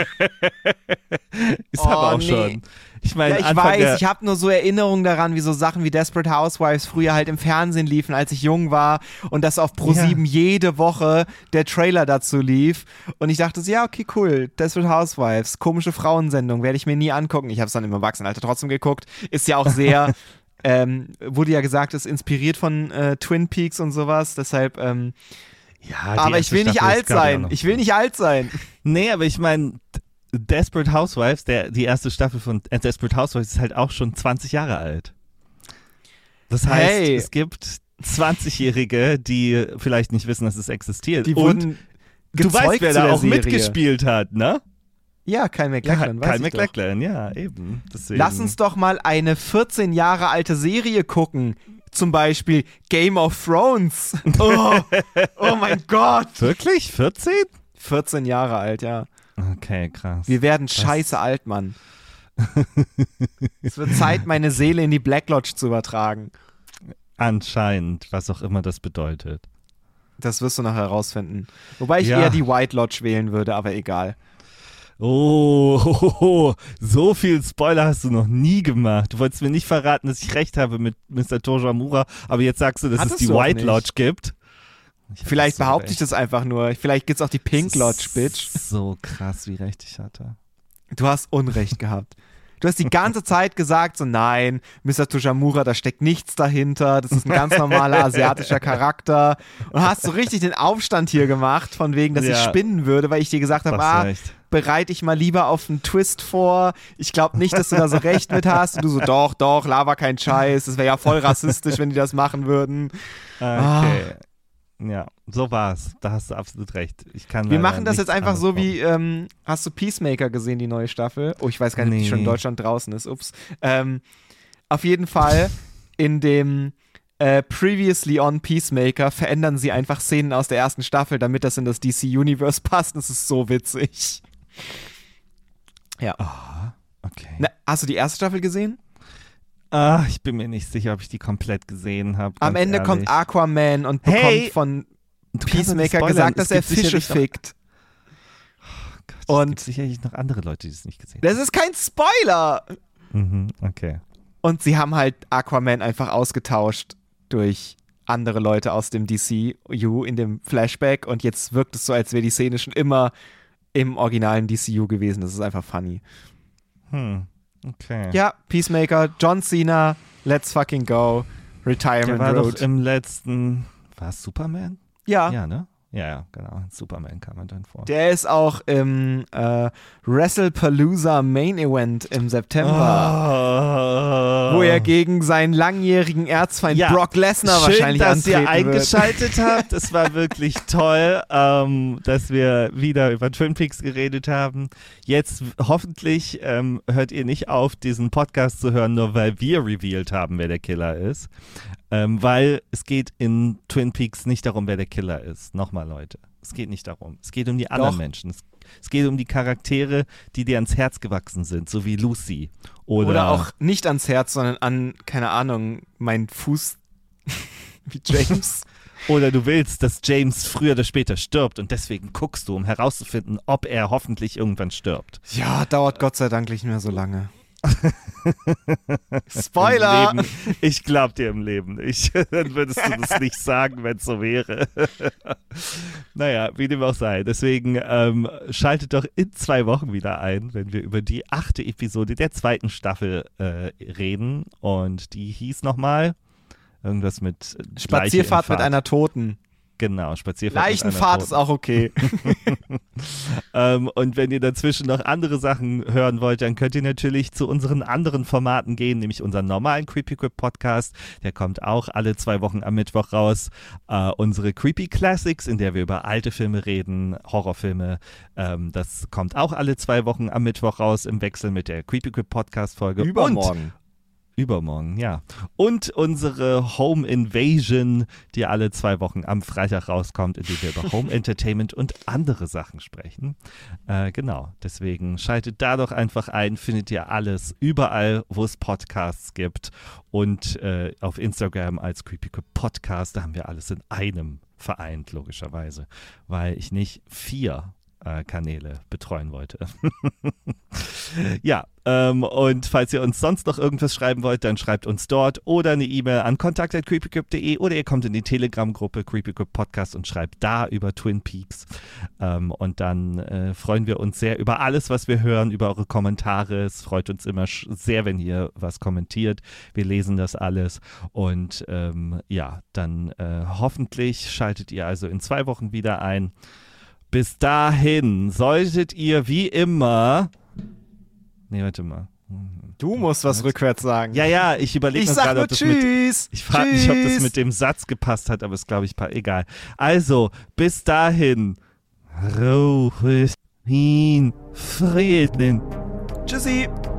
Ist Oh, aber auch nee. schon. Ich meine, Ja, ich Anfang weiß, der, ich habe nur so Erinnerungen daran, wie so Sachen wie Desperate Housewives früher halt im Fernsehen liefen, als ich jung war und dass auf ProSieben Ja. jede Woche der Trailer dazu lief und ich dachte so, ja, okay, cool, Desperate Housewives, komische Frauensendung, werde ich mir nie angucken. Ich habe es dann im Erwachsenenalter trotzdem geguckt, ist ja auch sehr, ähm, wurde ja gesagt, ist inspiriert von äh, Twin Peaks und sowas, deshalb, ähm, ja, die aber ich erste will nicht Staffel ist, alt glaub ich, auch sein, noch- ich will nicht alt sein. Nee, aber ich meine, Desperate Housewives, der, die erste Staffel von äh, Desperate Housewives ist halt auch schon zwanzig Jahre alt. Das heißt, Hey. es gibt zwanzigjährige, die vielleicht nicht wissen, dass es existiert. Die Und wurden du weißt, gezeugt wer zu da der auch Serie. mitgespielt hat, ne? Ja, Kyle MacLachlan, weiß Kyle ich doch. MacLachlan, ja, eben. Deswegen. Lass uns doch mal eine vierzehn Jahre alte Serie gucken. Zum Beispiel Game of Thrones. Oh, oh mein Gott. Wirklich? vierzehn? vierzehn Jahre alt, ja. Okay, krass. Wir werden scheiße alt, Mann. Es wird Zeit, meine Seele in die Black Lodge zu übertragen. Anscheinend, was auch immer das bedeutet. Das wirst du noch herausfinden. Wobei ich Ja. eher die White Lodge wählen würde, aber egal. Oh, so viel Spoiler hast du noch nie gemacht. Du wolltest mir nicht verraten, dass ich recht habe mit Mister Tojamura, aber jetzt sagst du, dass Hattest es die du auch White nicht. Lodge gibt. Ich hab Vielleicht so behaupte ich recht. das einfach nur. Vielleicht gibt's auch die Pink Lodge, Bitch. So krass, wie recht ich hatte. Du hast Unrecht gehabt. Du hast die ganze Zeit gesagt, so nein, Mister Tojamura, da steckt nichts dahinter, das ist ein ganz normaler asiatischer Charakter. Und hast so richtig den Aufstand hier gemacht, von wegen, dass ich Ja. spinnen würde, weil ich dir gesagt habe, Hast ah, recht. bereite ich mal lieber auf einen Twist vor. Ich glaube nicht, dass du da so recht mit hast. Und du so, doch, doch, laber kein Scheiß, das wäre ja voll rassistisch, wenn die das machen würden. Okay. Ja, so war's. Da hast du absolut recht. Ich kann Wir leider machen das nichts jetzt einfach so anderes wie, ähm, hast du Peacemaker gesehen, die neue Staffel? Oh, ich weiß gar nicht, ob die Nee. schon in Deutschland draußen ist. Ups. Ähm, auf jeden Fall in dem äh, Previously on Peacemaker verändern sie einfach Szenen aus der ersten Staffel, damit das in das D C-Universe passt. Das ist so witzig. Ja. Ah, okay. Na, hast du die erste Staffel gesehen? Ah, ich bin mir nicht sicher, ob ich die komplett gesehen habe. Am Ende kommt Aquaman und bekommt Hey, von Du kannst doch nicht Peacemaker spoilern. gesagt, dass Es er gibt Fische sicherlich noch- fickt. Gott, es Und- gibt sicherlich noch andere Leute, die es nicht gesehen Das ist kein Spoiler! haben. Mhm, okay. Und sie haben halt Aquaman einfach ausgetauscht durch andere Leute aus dem D C U in dem Flashback und jetzt wirkt es so, als wäre die Szene schon immer im originalen D C U gewesen. Das ist einfach funny. Hm, okay. Ja, Peacemaker, John Cena, let's fucking go. Der Retirement war Road. doch im letzten, war es Superman? ja, Ja, ne? Ja, ja, genau. Superman kam er dann vor. der ist auch im äh, WrestlePalooza Main Event im September. Oh. Wo er gegen seinen langjährigen Erzfeind Ja, Brock Lesnar Schön, wahrscheinlich dass ihr antreten wird. eingeschaltet habt. Es war wirklich toll, ähm, dass wir wieder über Twin Peaks geredet haben. Jetzt hoffentlich ähm, hört ihr nicht auf, diesen Podcast zu hören, nur weil wir revealed haben, wer der Killer ist. Ähm, weil es geht in Twin Peaks nicht darum, wer der Killer ist. Nochmal, Leute. Es geht nicht darum. Es geht um die anderen Doch. Menschen. Es, es geht um die Charaktere, die dir ans Herz gewachsen sind, so wie Lucy. Oder, Oder auch nicht ans Herz, sondern an, keine Ahnung, meinen Fuß wie James. Oder du willst, dass James früher oder später stirbt und deswegen guckst du, um herauszufinden, ob er hoffentlich irgendwann stirbt. Ja, dauert Gott sei Dank nicht mehr so lange. Spoiler! Im Leben, ich glaub dir im Leben nicht. Dann würdest du das nicht sagen, wenn es so wäre. Naja, wie dem auch sei. Deswegen ähm, schaltet doch in zwei Wochen wieder ein, wenn wir über die achte Episode der zweiten Staffel äh, reden. Und die hieß nochmal Irgendwas mit Spazierfahrt Leiche in mit einer Toten. Genau, Spazierfahrt. Leichenfahrt ist auch okay. ähm, und wenn ihr dazwischen noch andere Sachen hören wollt, dann könnt ihr natürlich zu unseren anderen Formaten gehen, nämlich unseren normalen Creepy Crip Podcast. Der kommt auch alle zwei Wochen am Mittwoch raus. Äh, unsere Creepy Classics, in der wir über alte Filme reden, Horrorfilme. Ähm, das kommt auch alle zwei Wochen am Mittwoch raus im Wechsel mit der Creepy Crip Podcast Folge. Übermorgen. Und Übermorgen, ja. Und unsere Home Invasion, die alle zwei Wochen am Freitag rauskommt, in der wir über Home Entertainment und andere Sachen sprechen. Äh, genau, deswegen schaltet da doch einfach ein, findet ihr alles überall, wo es Podcasts gibt und äh, auf Instagram als Creepy Crip Podcast, da haben wir alles in einem vereint, logischerweise, weil ich nicht vier äh, Kanäle betreuen wollte. Ja, ähm, und falls ihr uns sonst noch irgendwas schreiben wollt, dann schreibt uns dort oder eine E-Mail an kontakt at creepycrypt punkt de oder ihr kommt in die Telegram-Gruppe Creepy Crip Podcast und schreibt da über Twin Peaks. Ähm, und dann äh, freuen wir uns sehr über alles, was wir hören, über eure Kommentare. Es freut uns immer sehr, wenn ihr was kommentiert. Wir lesen das alles und ähm, ja, dann äh, hoffentlich schaltet ihr also in zwei Wochen wieder ein. Bis dahin solltet ihr wie immer... Nee, warte mal. Du musst was rückwärts sagen. Ja, ja, ich überlege Ich mir sag gerade, nur ob das Tschüss. mit, ich frage mich, ob das mit dem Satz gepasst hat, aber es glaube ich, egal. Also, bis dahin. Ruhe in Frieden. Tschüssi.